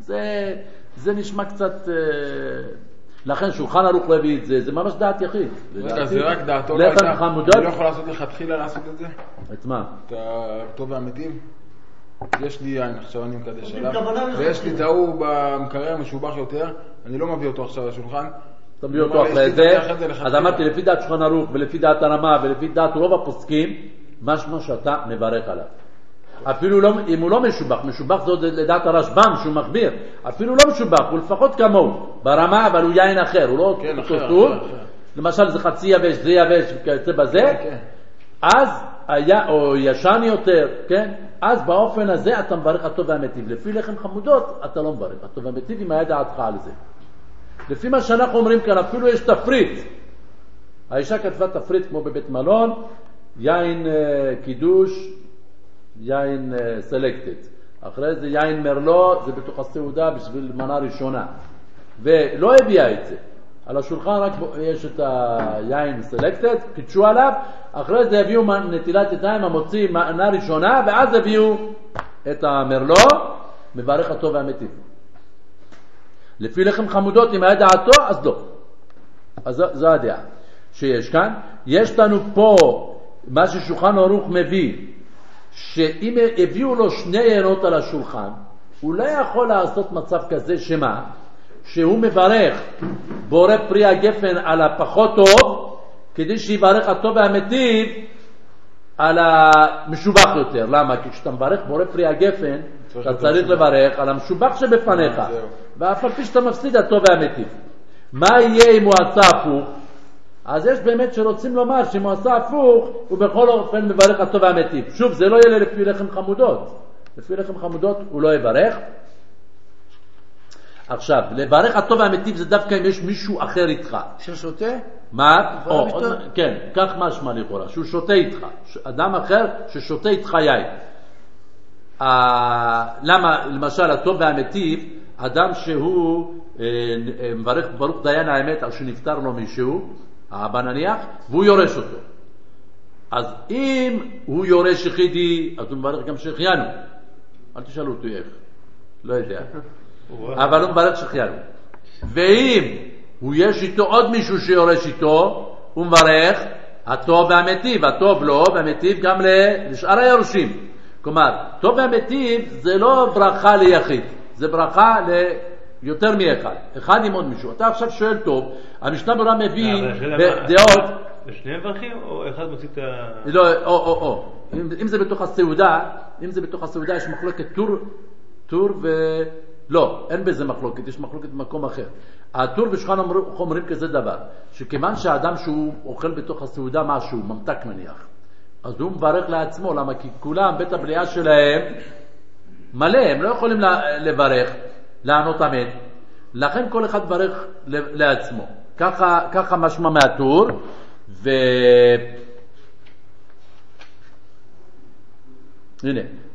זה נשמע קצת... לכן שולחן ערוך לא הביא את זה, זה ממש דעת יחיד. זה רק דעתו לא הייתה, אני לא יכול לעשות לכתחילה לעשות את זה? את מה? את הטוב והמיטיב? יש לי יין, עכשיו אני מקדש עליו, ויש לי את ההוא במקרר משובח יותר, אני לא מביא אותו עכשיו לשולחן. אתה מביא אותו אחרי זה, אז אמרתי לפי דעת שולחן ערוך ולפי דעת הרמה ולפי דעת רוב הפוסקים, משמע שאתה מברך עליו. אפילו לא, אם הוא לא משובח זה לדעת הרשב"ם שהוא מחביר, אפילו לא משובח, הוא לפחות כמוהו, ברמה, אבל הוא יין אחר, הוא לא טוב, למשל זה חצי יבש, זה יבש וכיוצא בזה, אז היה, או ישן יותר, כן? אז באופן הזה אתה מברך הטוב והמיטיב. לפי לחם חמודות אתה לא מברך הטוב והמיטיב אם היה דעתך על זה. לפי מה שאנחנו אומרים כאן, אפילו יש תפריט. האישה כתבה תפריט כמו בבית מלון, יין קידוש, יין סלקטד. אחרי זה יין מרלו, זה בתוך הסעודה בשביל מנה ראשונה. ולא הביאה את זה. על השולחן רק יש את היין סלקטד, קידשו עליו, אחרי זה הביאו נטילת ידיים המוציא מנה ראשונה, ואז הביאו את המרלו, מברך הטוב והמיטיב. לפי לחם חמודות, אם היה דעתו, אז לא. אז זו הדעה שיש כאן. יש לנו פה מה ששולחן ערוך מביא, שאם הביאו לו 2 יינות על השולחן, הוא לא יכול לעשות מצב כזה שמה? שהוא מברך בורא פרי הגפן על הפחות טוב, כדי שיברך הטוב והמיטיב על המשובח יותר. למה? כי כשאתה מברך בורא פרי הגפן, אתה צריך לברך על המשובח שבפניך, ואף על פי שאתה מפסיד הטוב והמיטיב. מה יהיה אם הוא עשה הפוך? אז יש באמת שרוצים לומר שאם הוא עשה הפוך, הוא בכל אופן מברך הטוב והמיטיב. שוב, זה לא יהיה לפי לחם חמודות. לפי לחם חמודות הוא לא יברך. עכשיו, לברך הטוב והמיטיב זה דווקא אם יש מישהו אחר איתך. ששותה? מה? כן, כך משמע לכאורה, שהוא שותה איתך. אדם אחר ששותה איתך יין. למה, למשל, הטוב והמיטיב, אדם שהוא מברך ברוך דיין האמת על שנפטר לו מישהו, האבא נניח, והוא יורש אותו. אז אם הוא יורש יחידי, אז הוא מברך גם שהחיינו. אל תשאלו אותי איך, לא יודע. אבל הוא מברך שהחיינו. ואם הוא יש איתו עוד מישהו שיורש איתו, הוא מברך הטוב והמיטיב, הטוב לו והמיטיב גם לשאר היורשים. כלומר, טוב והמיטיב זה לא ברכה ליחיד, זה ברכה ליותר מאחד, אחד עם עוד מישהו. אתה עכשיו שואל טוב, המשנה ברורה מביא בדעות... ושניהם מברכים או אחד מוציא את ה... לא, אם זה בתוך הסעודה, יש מחלוקת טור לא, אין בזה מחלוקת, יש מחלוקת במקום אחר. הטור בשולחן אומרים כזה דבר, שכיוון שהאדם שהוא אוכל בתוך הסעודה משהו, ממתק מניח, אז הוא מברך לעצמו, למה? כי כולם, בית הבליעה שלהם מלא, הם לא יכולים לברך, לענות אמן. לכן כל אחד מברך לעצמו. ככה משמע מהטור, הנה,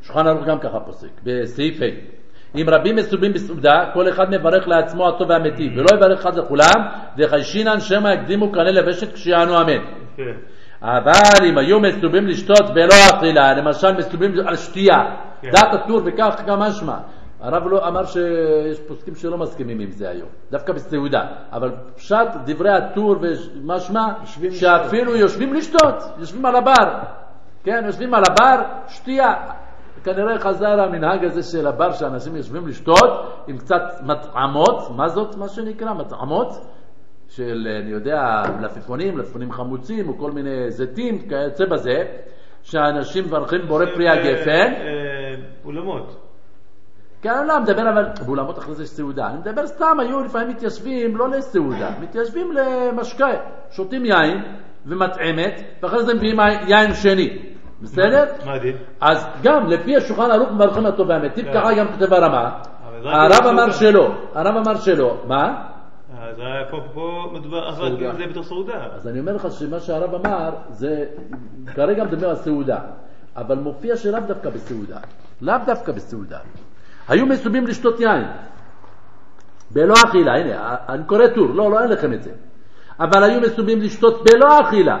שולחן ערוך גם ככה פוסק, בסעיף ה'. אם רבים מסובים בסעודה, כל אחד מברך לעצמו הטוב והמיטיב, ולא יברך אחד לכולם, וחיישינן שמא יקדימו קנה לבשת כשיענו אמן. אבל אם היו מסובים לשתות ולא אכילה, למשל מסובים על שתייה, דעת הטור וכך גם משמע. הרב לא אמר שיש פוסקים שלא מסכימים עם זה היום, דווקא בסעודה, אבל פשט דברי הטור ומשמע שאפילו יושבים לשתות, יושבים על הבר, כן, יושבים על הבר, שתייה. כנראה חזר המנהג הזה של הבר שאנשים יושבים לשתות עם קצת מטעמות. מה זאת? מה שנקרא מטעמות של, אני יודע, מלפפונים חמוצים או כל מיני זיתים כיוצא בזה, שהאנשים מברכים בורא פרי הגפן. אולמות. כן, אני לא מדבר, אבל באולמות אחרי זה יש סעודה. אני מדבר סתם, היו לפעמים מתיישבים לא לסעודה, מתיישבים למשקה, שותים יין ומטעמת, ואחרי זה מביאים יין שני. בסדר? מה הדין? אז גם לפי השולחן ערוך מברכים הטוב והמיטיב, ככה גם כתב הרמה. הרב אמר שלא. מה? אז פה מדובר, אבל זה בתוך סעודה. אז אני אומר לך שמה שהרב אמר, זה כרגע מדבר על סעודה, אבל מופיע שלאו דווקא בסעודה. לאו דווקא בסעודה. היו מסובים לשתות יין. בלא אכילה, הנה, אני קורא טור, לא, אין לכם את זה. אבל היו מסובים לשתות בלא אכילה.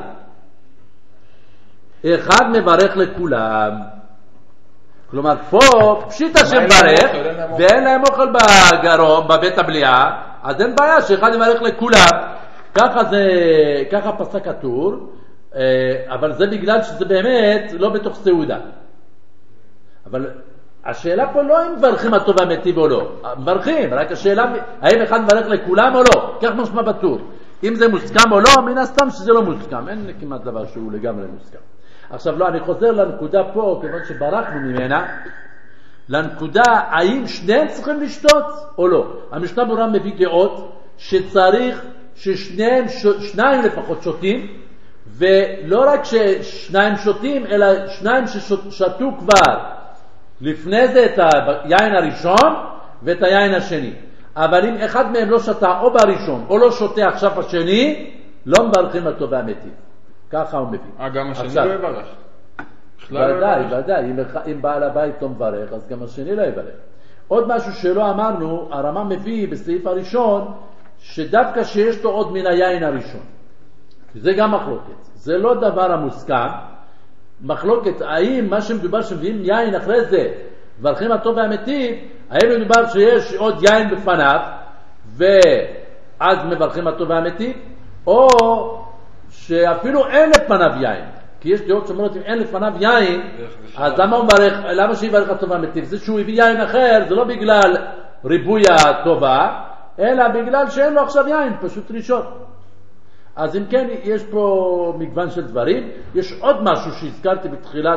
אחד מברך לכולם. כלומר, פה פשיטה שמברך, ואין להם אוכל בגרום, בבית הבליעה, אז אין בעיה שאחד מברך לכולם. ככה פסק הטור, אבל זה בגלל שזה באמת לא בתוך סעודה. אבל השאלה פה לא אם מברכים הטוב והמיטיב או לא. מברכים, רק השאלה האם אחד מברך לכולם או לא. כך משמע בטור. אם זה מוסכם או לא, מן הסתם שזה לא מוסכם. אין כמעט דבר שהוא לגמרי מוסכם. עכשיו לא, אני חוזר לנקודה פה, כיוון שברחנו ממנה, לנקודה האם שניהם צריכים לשתות או לא. המשנה ברורה מביא דעות שצריך שניים לפחות שותים, ולא רק ששניים שותים, אלא שניים ששתו כבר לפני זה את היין הראשון ואת היין השני. אבל אם אחד מהם לא שתה או בראשון או לא שותה עכשיו השני, לא מברכים הטוב והמיטיב. ככה הוא מביא. גם השני לא יברך. ודאי, אם בעל הבית לא מברך, אז גם השני לא יברך. עוד משהו שלא אמרנו, הרמה מביא בסעיף הראשון, שדווקא שיש לו עוד מן היין הראשון. זה גם מחלוקת. זה לא דבר המוסכם. מחלוקת, האם מה שמדובר שמביאים יין אחרי זה, מברכים הטוב והמיטיב, האם מדובר שיש עוד יין בפניו, ואז מברכים הטוב והמיטיב, או שאפילו אין לפניו יין. כי יש דעות שאומרות אם אין לפניו יין, אז למה שיברך הטוב והמיטיב? זה שהוא הביא יין אחר, זה לא בגלל ריבוי הטובה, אלא בגלל שאין לו עכשיו יין, פשוט ראשון. אז אם כן, יש פה מגוון של דברים. יש עוד משהו שהזכרתי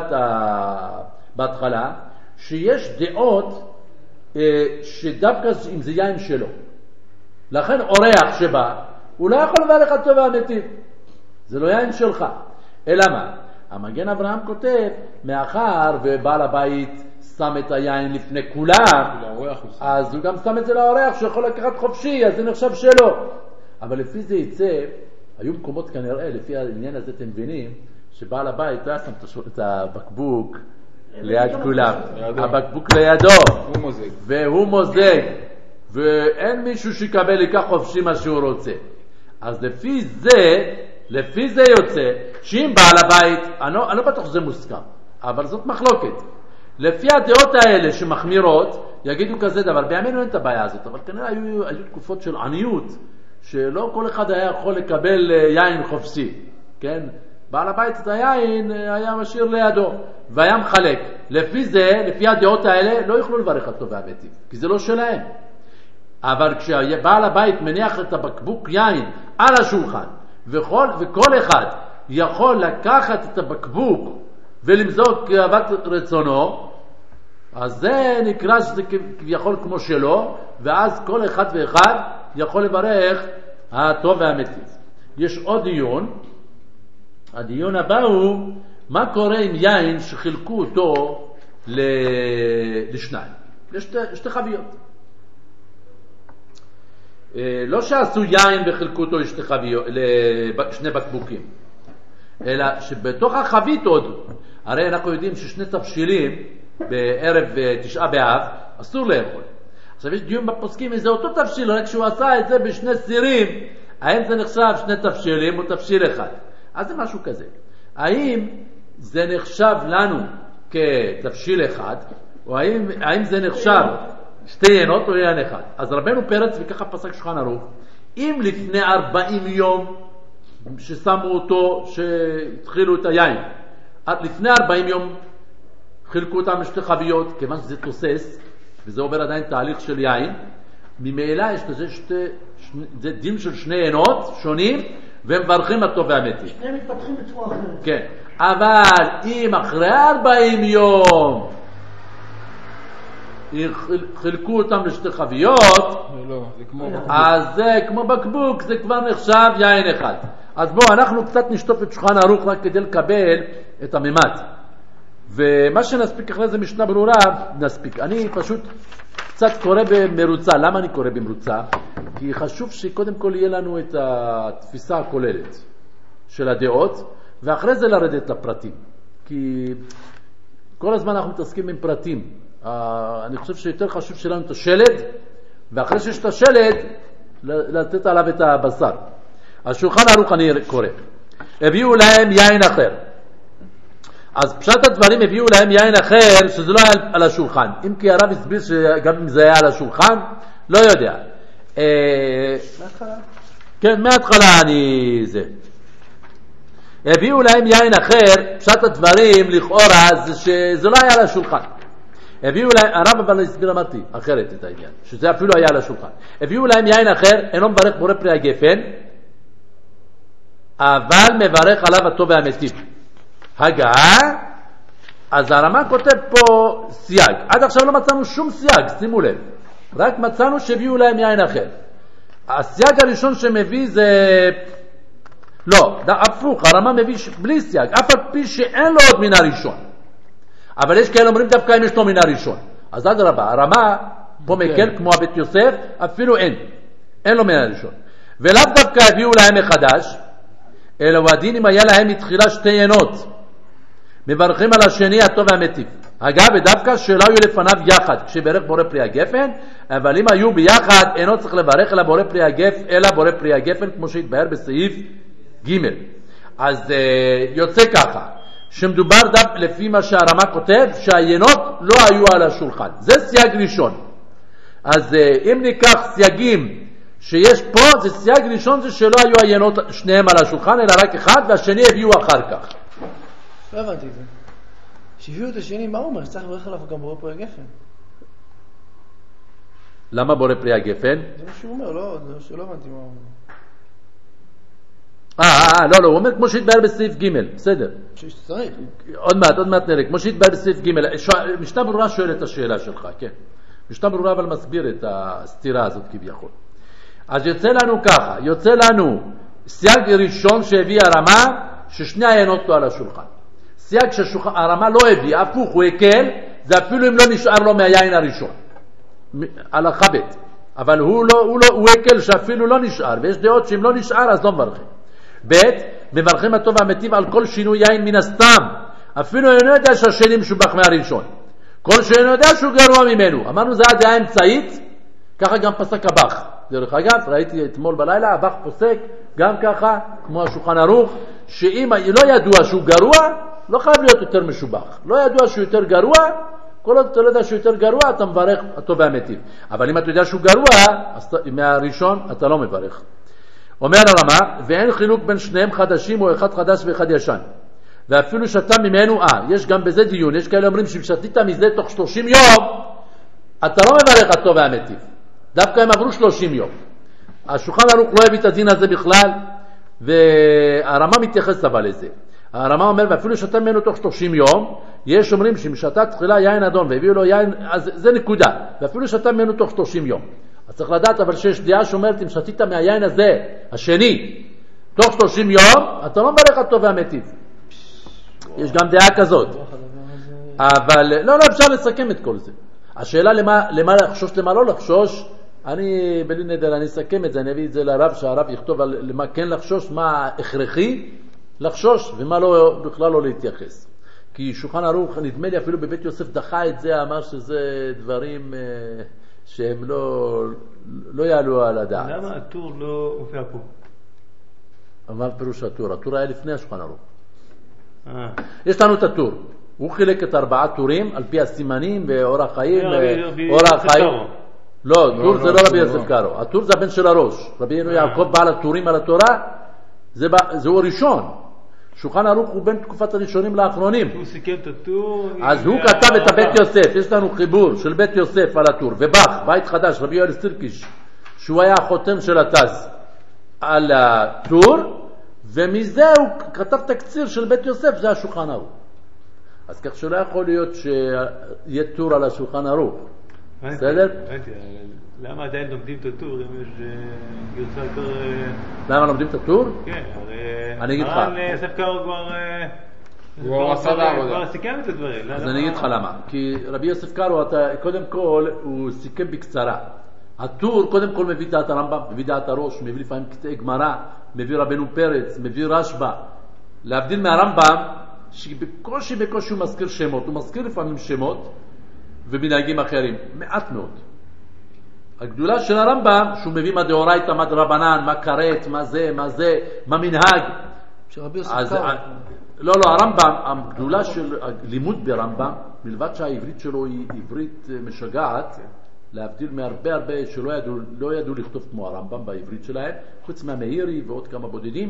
בהתחלה, שיש דעות שדווקא אם זה יין שלו. לכן אורח שבא, הוא לא יכול לברך הטוב והמיטיב. זה לא יין שלך. אלא מה? המגן אברהם כותב, מאחר ובעל הבית שם את היין לפני כולם, אז הוא גם שם את זה לאורח שיכול לקחת חופשי, אז זה נחשב שלו. אבל לפי זה יצא, היו מקומות כנראה, לפי העניין הזה אתם מבינים, שבעל הבית לא שם את הבקבוק ליד כולם. הבקבוק לידו. והוא מוזג. ואין מישהו שיקבל לכך חופשי מה שהוא רוצה. אז לפי זה יוצא, שאם בעל הבית, אני לא בטוח שזה מוסכם, אבל זאת מחלוקת. לפי הדעות האלה שמחמירות, יגידו כזה דבר, בימינו אין את הבעיה הזאת, אבל כנראה היו תקופות של עניות, שלא כל אחד היה יכול לקבל יין חופשי, כן? בעל הבית את היין היה משאיר לידו, והיה מחלק. לפי הדעות האלה, לא יוכלו לברך הטוב והמיטיב, כי זה לא שלהם. אבל כשבעל הבית מניח את הבקבוק יין על השולחן, וכל אחד יכול לקחת את הבקבוק ולמזוג כאוות רצונו, אז זה נקרא שזה כביכול כמו שלו, ואז כל אחד ואחד יכול לברך הטוב והמיטיב. יש עוד דיון. הדיון הבא הוא מה קורה עם יין שחילקו אותו לשניים, לשתי חביות. לא שעשו יין וחילקו אותו לשני בקבוקים, אלא שבתוך החבית עוד, הרי אנחנו יודעים ששני תבשילים בערב 9 באב, אסור לאכול. עכשיו יש דיון בפוסקים, זה אותו תבשיל, רק שהוא עשה את זה בשני סירים, האם זה נחשב שני תבשילים או תבשיל אחד? אז זה משהו כזה. האם זה נחשב לנו כתבשיל אחד, או האם זה נחשב שתי ינות או יין אחד? אז רבנו פרץ, וככה פסק שולחן ערוך, אם לפני 40 יום ששמו אותו, שהתחילו את היין, לפני 40 יום חילקו אותם לשתי חביות, כיוון שזה תוסס, וזה עובר עדיין תהליך של יין, ממילא יש לזה זה דין של שני ינות שונים, והם מברכים הטוב והמתים. שניהם מתפתחים בצורה אחרת. כן, אבל אם אחרי 40 יום חילקו אותם לשתי חביות, אז זה כמו בקבוק, זה כבר נחשב יין אחד. אז בואו, אנחנו קצת נשטוף את שולחן ערוך רק כדי לקבל את הממד. ומה שנספיק אחרי זה משנה ברורה, נספיק. אני פשוט קצת קורא במרוצה. למה אני קורא במרוצה? כי חשוב שקודם כל יהיה לנו את התפיסה הכוללת של הדעות, ואחרי זה לרדת לפרטים. כי כל הזמן אנחנו מתעסקים עם פרטים. אני חושב שיותר חשוב שלנו את השלד, ואחרי שיש את השלד, לתת עליו את הבשר. השולחן ערוך אני קורא. הביאו להם יין אחר. אז פשט הדברים הביאו להם יין אחר שזה לא היה על השולחן. אם כי הרב הסביר שגם אם זה היה על השולחן, לא יודע. מההתחלה? כן, מההתחלה אני זה. הביאו להם יין אחר, פשט הדברים לכאורה זה שזה לא היה על השולחן. הביאו להם, הרב אבל הסביר אמרתי אחרת את העניין, שזה אפילו היה על השולחן. הביאו להם יין אחר, אינו מברך בורא פרי הגפן, אבל מברך עליו הטוב והמתים. הגעה, אז הרמה כותב פה סייג. עד עכשיו לא מצאנו שום סייג, שימו לב. רק מצאנו שהביאו להם יין אחר. הסייג הראשון שמביא זה... לא, הפוך, הרמה מביא בלי סייג. אף על פי שאין לו עוד מן הראשון. אבל יש כאלה אומרים דווקא אם יש לו מן הראשון. אז עד רבה, הרמה פה מקל כמו הבית יוסף, אפילו אין לו מן הראשון. ולאו דווקא הביאו להם מחדש, אלא הדין אם היה להם מתחילה שתי ינות. מברכים על השני הטוב והמטיב. אגב, ודווקא שלא היו לפניו יחד, כשברך בורא פרי הגפן, אבל אם היו ביחד, אינו צריך לברך אלא בורא פרי הגפן, כמו שהתבהר בסעיף ג'. אז יוצא ככה, שמדובר לפי מה שהרמה כותב, שהיינות לא היו על השולחן. זה סייג ראשון. אז אם ניקח סייגים שיש פה, זה סייג ראשון זה שלא היו היינות שניהם על השולחן, אלא רק אחד, והשני הביאו אחר כך. לא הבנתי את זה. שהביאו את השני, מה הוא אומר? שצריך לברך עליו גם בורא פרי הגפן. למה בורא פרי הגפן? זה מה שהוא אומר, לא הבנתי מה הוא אומר. לא, הוא אומר כמו שהתבהר בסעיף ג', בסדר. שצריך. עוד מעט נראה, כמו שהתבהר בסעיף ג'. משנה ברורה שואל את השאלה שלך, כן. משנה ברורה אבל מסביר את הסתירה הזאת כביכול. אז יוצא לנו ככה, יוצא לנו סייג ראשון שהביא הרמה, ששני העיינות לא על השולחן. סייג שהרמה לא הביא, הפוך, הוא הקל, זה אפילו אם לא נשאר לו מהיין הראשון. על החבט. אבל הוא הקל שאפילו לא נשאר, ויש דעות שאם לא נשאר אז לא מברכים. ב' מברכים הטוב והמטיב על כל שינוי יין מן הסתם, אפילו אינו יודע שהשני משובח מהראשון, כל שאינו יודע שהוא גרוע ממנו. אמרנו זה הדעה האמצעית, ככה גם פסק הבח. דרך אגב, ראיתי אתמול בלילה, הבח פוסק גם ככה, כמו השולחן ערוך, שאם לא ידוע שהוא גרוע, לא חייב להיות יותר משובח. לא ידוע שהוא יותר גרוע, כל עוד אתה לא יודע שהוא יותר גרוע, אתה מברך הטוב והמטיב. אבל אם אתה יודע שהוא גרוע, אז מהראשון אתה לא מברך. אומר הרמה, ואין חילוק בין שניהם חדשים או אחד חדש ואחד ישן. ואפילו שתה ממנו, יש גם בזה דיון, יש כאלה אומרים ששתית מזה תוך 30 יום, אתה לא מברך הטוב והמטיב. דווקא הם עברו 30 יום. השולחן ערוך לא הביא את הדין הזה בכלל, והרמה מתייחס אבל לזה. הרמה אומר, ואפילו שתה ממנו תוך 30 יום, יש אומרים שאם שתה תחילה יין אדום והביאו לו יין, אז זה נקודה. ואפילו שתה ממנו תוך 30 יום. אז צריך לדעת אבל שיש דעה שאומרת, אם שתית מהיין הזה, השני, תוך 30 יום, אתה לא מברך הטוב והמטיב. יש גם דעה כזאת. אבל לא אפשר לסכם את כל זה. השאלה למה לחשוש, למה לא לחשוש, אני בלי נדר, אני אסכם את זה, אני אביא את זה לרב, שהרב יכתוב על למה כן לחשוש, מה הכרחי לחשוש ומה לא, בכלל לא להתייחס. כי שולחן ערוך, נדמה לי אפילו בבית יוסף דחה את זה, אמר שזה דברים שהם לא יעלו על הדעת. למה הטור לא הופיע פה? אבל פירוש הטור, הטור היה לפני השולחן ערוך. יש לנו את הטור, הוא חילק את 4 טורים על פי הסימנים ואורח חיים. אורח חיים. לא, טור זה לא רבי יוסף קארו, הטור זה הבן של הראש. רבי יעקב בעל הטורים על התורה, זהו ראשון. שולחן ערוך הוא בין תקופת הראשונים לאחרונים. הוא סיכם את הטור. אז הוא כתב את הבית יוסף, יש לנו חיבור של בית יוסף על הטור, ובח, בית חדש, רבי יואל סירקיש, שהוא היה החותם של התז על הטור, ומזה הוא כתב תקציר של בית יוסף, זה השולחן ערוך. אז כך שלא יכול להיות שיהיה טור על השולחן ערוך. בסדר? למה עדיין לומדים את הטור אם יש גרסה יותר... למה לומדים את הטור? כן, אני אגיד לך. יוסף קארו כבר עשה את העבודה. כבר סיכם את הדברים. אז אני אגיד לך למה. כי רבי יוסף קארו, קודם כל, הוא סיכם בקצרה. הטור קודם כל מביא דעת הרמב"ם, מביא דעת הראש, מביא לפעמים קטעי גמרא, מביא רבנו פרץ, מביא רשב"א. להבדיל מהרמב"ם, שבקושי הוא מזכיר שמות, הוא מזכיר לפעמים שמות ומנהגים אחרים, מעט מאוד. הגדולה של הרמב"ם, שהוא מביא מה דאורייתא, מה דרבנן, מה כרת, מה זה, מה מנהג. שרבי יוסף קארו. לא, הרמב"ם, הגדולה של לימוד ברמב"ם, מלבד שהעברית שלו היא עברית משגעת, להבדיל מהרבה שלא ידעו לכתוב כמו הרמב"ם בעברית שלהם, חוץ מהמאירי ועוד כמה בודדים.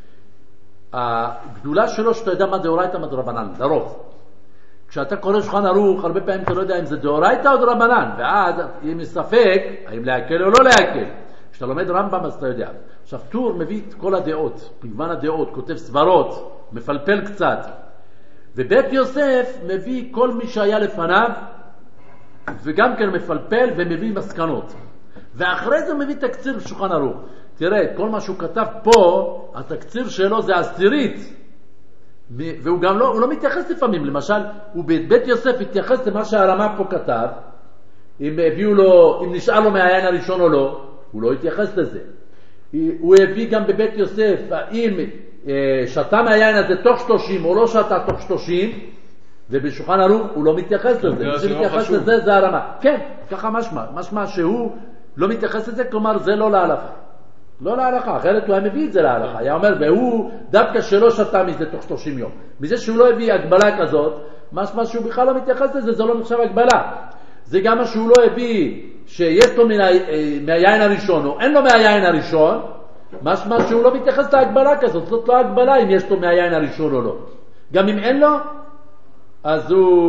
הגדולה שלו שאתה יודע מה דאורייתא מה דרבנן, לרוב. כשאתה קורא שולחן ערוך, הרבה פעמים אתה לא יודע אם זה דאורייתא או דרבנן, ואז אם יש ספק, האם להקל או לא להקל. כשאתה לומד רמב"ם אז אתה יודע. עכשיו טור מביא את כל הדעות, מגוון הדעות, כותב סברות, מפלפל קצת. ובית יוסף מביא כל מי שהיה לפניו, וגם כן מפלפל ומביא מסקנות. ואחרי זה מביא תקציר בשולחן ערוך. תראה, כל מה שהוא כתב פה, התקציר שלו זה עשירית. והוא גם לא מתייחס לפעמים. למשל, הוא בבית יוסף התייחס למה שהרמ"א פה כתב. אם נשאר לו מהעין הראשון או לא, הוא לא התייחס לזה. הוא הביא גם בבית יוסף, האם שתה מהעין הזה תוך 30 או לא שתה תוך 30, ובשולחן ערוך הוא לא מתייחס לזה. מי שמתייחס לזה זה הרמ"א. כן, ככה משמע שהוא לא מתייחס לזה, כלומר זה לא להלכה. לא להלכה, אחרת הוא היה מביא את זה להלכה. היה אומר, והוא דווקא שלא שתה מזה תוך 30 יום. מזה שהוא לא הביא הגבלה כזאת, משמע שהוא בכלל לא מתייחס לזה, זה לא נחשב הגבלה. זה גם מה שהוא לא הביא, שיש לו מהיין הראשון, או אין לו מהיין הראשון, משמע שהוא לא מתייחס להגבלה כזאת. זאת לא הגבלה אם יש לו מהיין הראשון או לא. גם אם אין לו, אז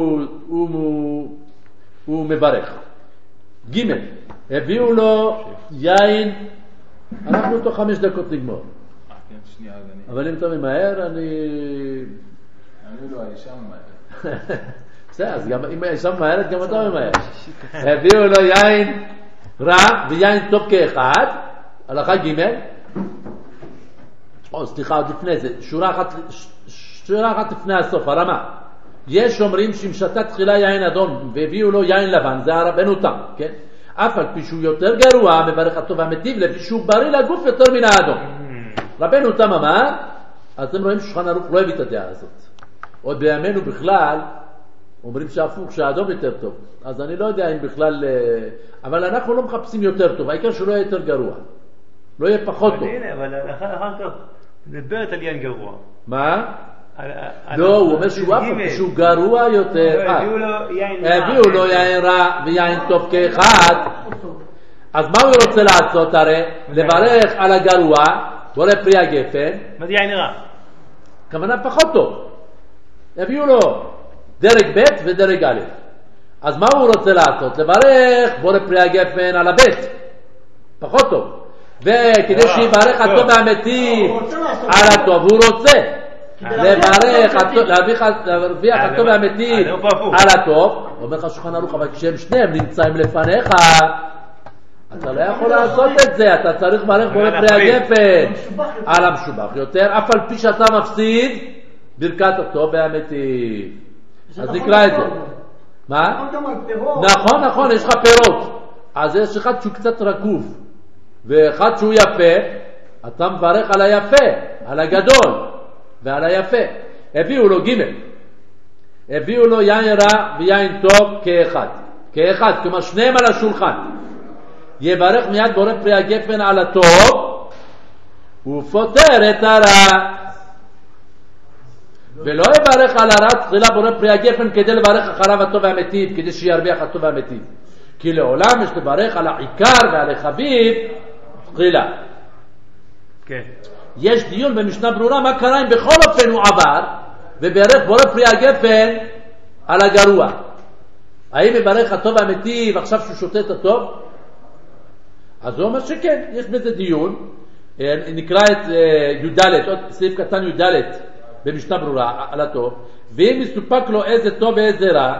הוא מברך. ג' הביאו לו יין, אנחנו תוך 5 דקות נגמור. אבל אם אתה ממהר, אני לא, האישה ממהר. בסדר, אז אם האישה ממהרת, גם אתה ממהר. הביאו לו יין רע ויין טוב כאחד, הלכה ג' סליחה, עוד לפני זה, שורה אחת לפני הסוף, הרמ"א. יש אומרים שאם שתה תחילה יין אדום והביאו לו יין לבן, זה הרבנו תם, כן? אף על פי שהוא יותר גרוע, מברך הטוב והמטיב, לפי שהוא בריא לגוף יותר מן האדום. רבנו תם אמר, אז אתם רואים שולחן ערוך לא הביא את הדעה הזאת. עוד בימינו בכלל, אומרים שהפוך, שהאדום יותר טוב. אז אני לא יודע אם בכלל, אבל אנחנו לא מחפשים יותר טוב, העיקר שהוא לא יהיה יותר גרוע. לא יהיה פחות טוב. אבל אחר כך מדברת על יין גרוע. מה? לא, הוא אומר שהוא גרוע יותר. הביאו לו יין רע ויין טוב כאחד. אז מה הוא רוצה לעשות הרי? לברך על הגרוע, בורא פרי הגפן. מה זה יין רע? כמובן פחות טוב. הביאו לו דרג ב' ודרג א'. אז מה הוא רוצה לעשות? לברך בורא פרי הגפן על הב' פחות טוב. וכדי שיברך הטוב והמטיב על הטוב, הוא רוצה לברך, להרוויח הטוב והמטיב על הטוב. אומר לך שולחן ערוך, אבל כשהם שניהם נמצאים לפניך, אתה לא יכול לעשות את זה, אתה צריך לברך בורא פרי הגפן על המשובח יותר, אף על פי שאתה מפסיד ברכת הטוב והמטיב. אז נקרא את זה. מה? נכון, יש לך פירות. אז יש אחד שהוא קצת רקוב ואחד שהוא יפה, אתה מברך על היפה, על הגדול ועל היפה. הביאו לו ג' הביאו לו יין רע ויין טוב כאחד, כלומר שניהם על השולחן. יברך מיד בורא פרי הגפן על הטוב ופותר את הרע, ולא יברך על הרע תחילה בורא פרי הגפן כדי לברך אחריו הטוב והמטיב, כדי שירוויח הטוב והמטיב, כי לעולם יש לברך על העיקר ועל החביב תחילה. כן. יש דיון במשנה ברורה מה קרה אם בכל אופן הוא עבר וברך בורא פרי הגפן על הגרוע. האם יברך הטוב והמטיב עכשיו שהוא שותה את הטוב? אז הוא אומר שכן, יש בזה דיון. נקרא את י"ד, עוד סעיף קטן י"ד במשנה ברורה על הטוב. ואם מסופק לו איזה טוב ואיזה רע,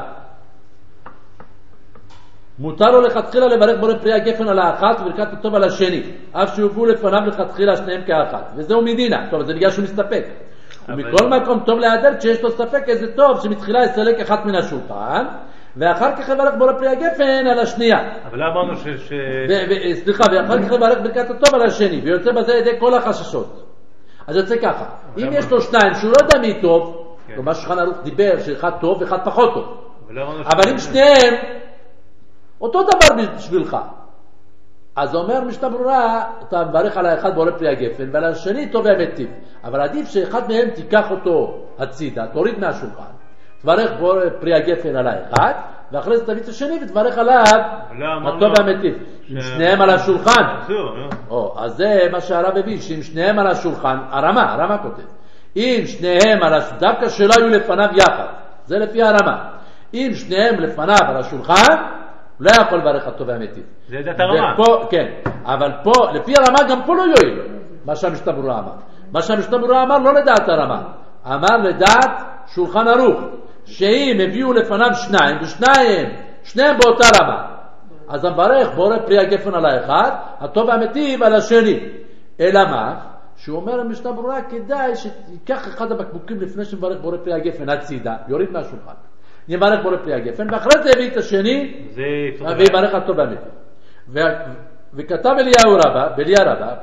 מותר לו לכתחילה לברך בורא פרי הגפן על האחת וברכת הטוב על השני, אף שהובאו לפניו לכתחילה שניהם כאחת. וזהו מדינה. טוב, זה בגלל שהוא מסתפק. ומכל מקום טוב להיעדר כשיש לו ספק איזה טוב שמתחילה יסלק אחת מן השולחן, ואחר כך יברך בורא פרי הגפן על השנייה. אבל לא אמרנו סליחה, ואחר כך יברך ברכת הטוב על השני, ויוצא בזה ידי כל החששות. אז יוצא ככה, אם יש לו שניים שהוא לא יודע מי טוב, כמו שולחן ערוך דיבר שאחד טוב ואחד פחות טוב, אבל אם שניהם אותו דבר בשבילך, אז אומר משנה ברורה, אתה מברך על האחד בורא פרי הגפן ועל השני טוב והמטיב, אבל עדיף שאחד מהם תיקח אותו הצידה, תוריד מהשולחן, תברך בורא פרי הגפן על האחד, ואחרי זה תביא את השני ותברך עליו הטוב והמטיב. אם שניהם על השולחן, אז זה מה שהרב הביא, שאם שניהם על השולחן, הרמה כותב, אם שניהם על השולחן, דווקא שלא היו לפניו יחד, זה לפי הרמה, אם שניהם לפניו על השולחן, לא יכול לברך הטוב והמטיב. זה דעת הרמה. כן, אבל פה, לפי הרמה גם פה לא יועיל, מה שהמשנה ברורה אמר. מה שהמשנה ברורה אמר לא לדעת הרמה, אמר לדעת שולחן ערוך, שאם הביאו לפניו שניים, שניהם באותה רמה, אז המברך בורא פרי הגפן על האחד, הטוב והמטיב על השני. אלא מה? שהוא אומר למשנה ברורה, כדאי שיקח אחד הבקבוקים לפני שמברך בורא פרי הגפן הצידה, יוריד מהשולחן, יברך בורא פרי הגפן, ואחרי זה הביא את השני ויברך הטוב והמטיב. וכתב בליה רבה,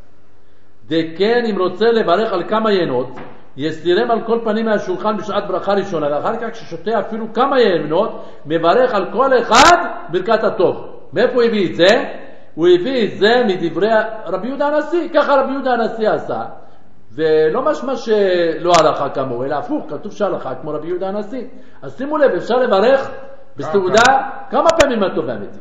דקן אם רוצה לברך על כמה ינות, יסתירם על כל פנים מהשולחן בשעת ברכה ראשונה, ואחר כך כששותה אפילו כמה ינות, מברך על כל אחד ברכת הטוב. מאיפה הוא הביא את זה? הוא הביא את זה מדברי רבי יהודה הנשיא, ככה רבי יהודה הנשיא עשה, ולא משמע שלא הלכה כמוהו, אלא הפוך, כתוב שהלכה כמו רבי יהודה הנשיא. אז שימו לב, אפשר לברך בסעודה כמה פעמים הטוב והמטיב.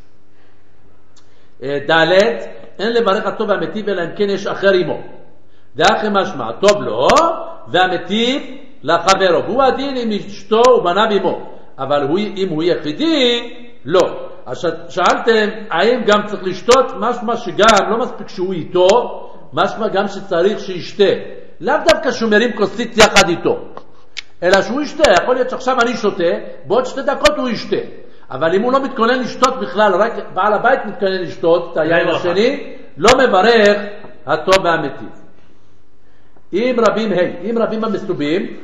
ד' אין לברך הטוב והמטיב אלא אם כן יש אחר עמו. דאחי משמע, טוב לו והמטיב לחברו, והוא הדין עם אשתו ובניו עמו, אבל אם הוא יחידי לא. אז שאלתם האם גם צריך לשתות, משמע שגם לא מספיק שהוא איתו, משמע גם שצריך שישתה, לאו דווקא שהוא מרים כוסית יחד איתו, אלא שהוא ישתה. יכול להיות שעכשיו אני שותה, בעוד 2 דקות הוא ישתה, אבל אם הוא לא מתכונן לשתות בכלל, רק בעל הבית מתכונן לשתות את היין השני, לא מברך הטוב והמטיב. אם רבים המסובים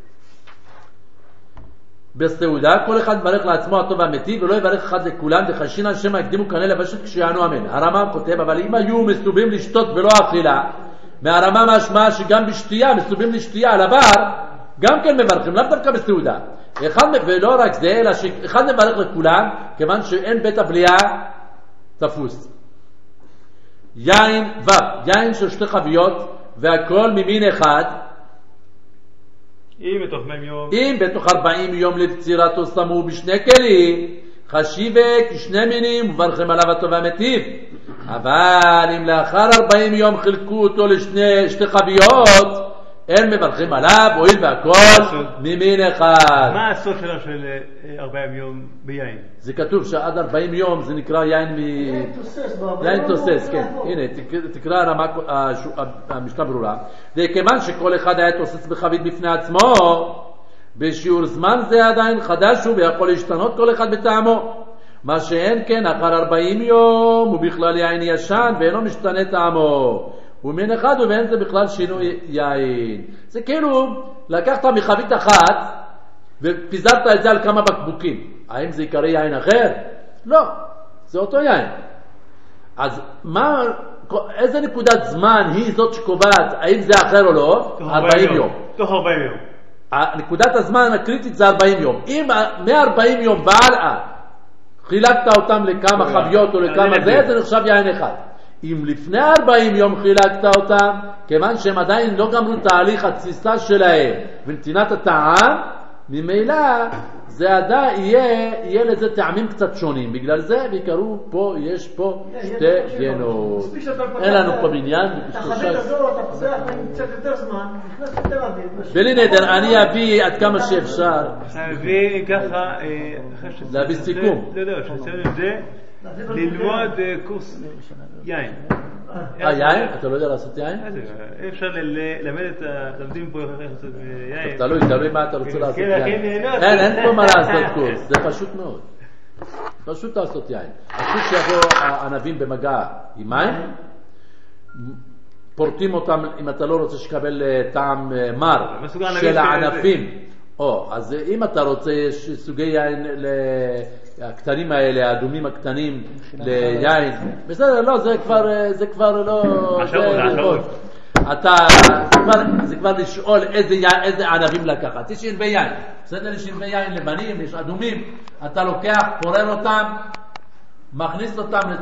בסעודה, כל אחד מברך לעצמו הטוב והמטיב, ולא יברך אחד לכולם, וחשינן שמא יקדימו כנראה לבשת כשיענו אמן. הרמב"ם כותב, אבל אם היו מסובים לשתות ולא אכילה, מהרמב"ם משמע שגם בשתייה, מסובים לשתייה על עבר, גם כן מברכים, לאו דווקא בסעודה. ולא רק זה, אלא שאחד מברך לכולם, כיוון שאין בית הבליעה תפוס. יין יין של 2 חביות, והכל ממין אחד, אם בתוך 40 יום לבצירתו שמו ב2 כלים, חשיבה כ2 מינים וברכים עליו הטוב והמטיב. אבל אם לאחר 40 יום חילקו אותו ל2 חביות, אין מברכים עליו, הואיל והכל ממין אחד. מה הסוף שלו של 40 יום ביין? זה כתוב שעד 40 יום זה נקרא יין תוסס, כן. הנה, תקרא המשנה ברורה. וכיוון שכל אחד היה תוסס בחבית בפני עצמו, בשיעור זמן זה עדיין חדש הוא ויכול להשתנות כל אחד בטעמו. מה שאין כן, אחר 40 יום הוא בכלל יין ישן ואינו משתנה טעמו. ומין אחד ואין זה בכלל שינוי יין. זה כאילו לקחת מחבית אחת ופיזרת את זה על כמה בקבוקים. האם זה יקרא יין אחר? לא, זה אותו יין. אז איזה נקודת זמן היא זאת שקובעת האם זה אחר או לא? 40 יום. תוך 40 יום. נקודת הזמן הקריטית זה 40 יום. אם מ-40 יום והלאה חילקת אותם לכמה חביות או לכמה זה נחשב יין אחד. אם לפני 40 יום חילקת אותם, כיוון שהם עדיין לא גמרו תהליך התסיסה שלהם ונתינת הטעם, ממילא זה עדיין יהיה לזה טעמים קצת שונים. בגלל זה ויקראו פה, יש פה שתי יינות. אין לנו פה בניין. אתה חבית הזו, אתה פוסח קצת יותר זמן, נכנס יותר אביב. בלי נדר, אני אביא עד כמה שאפשר. אביא ככה, להביא סיכום. לא, שנסיים את זה, ללמוד קורס יין. יין? אתה לא יודע לעשות יין? אפשר ללמד את הלמדים פה איך לעשות יין. תלוי מה אתה רוצה לעשות יין. אין פה מה לעשות קורס, זה פשוט מאוד. פשוט לעשות יין. פשוט שיבוא הענבים במגע עם מים, פורטים אותם אם אתה לא רוצה שקבל טעם מר של הענפים. אז אם אתה רוצה, יש סוגי יין הקטנים האלה, האדומים הקטנים ליין, בסדר, לא, זה כבר לא, זה כבר לשאול איזה ענבים לקחת. יש ענבי יין, בסדר, יש ענבי יין לבנים, יש אדומים, אתה לוקח, פורר אותם, מכניס אותם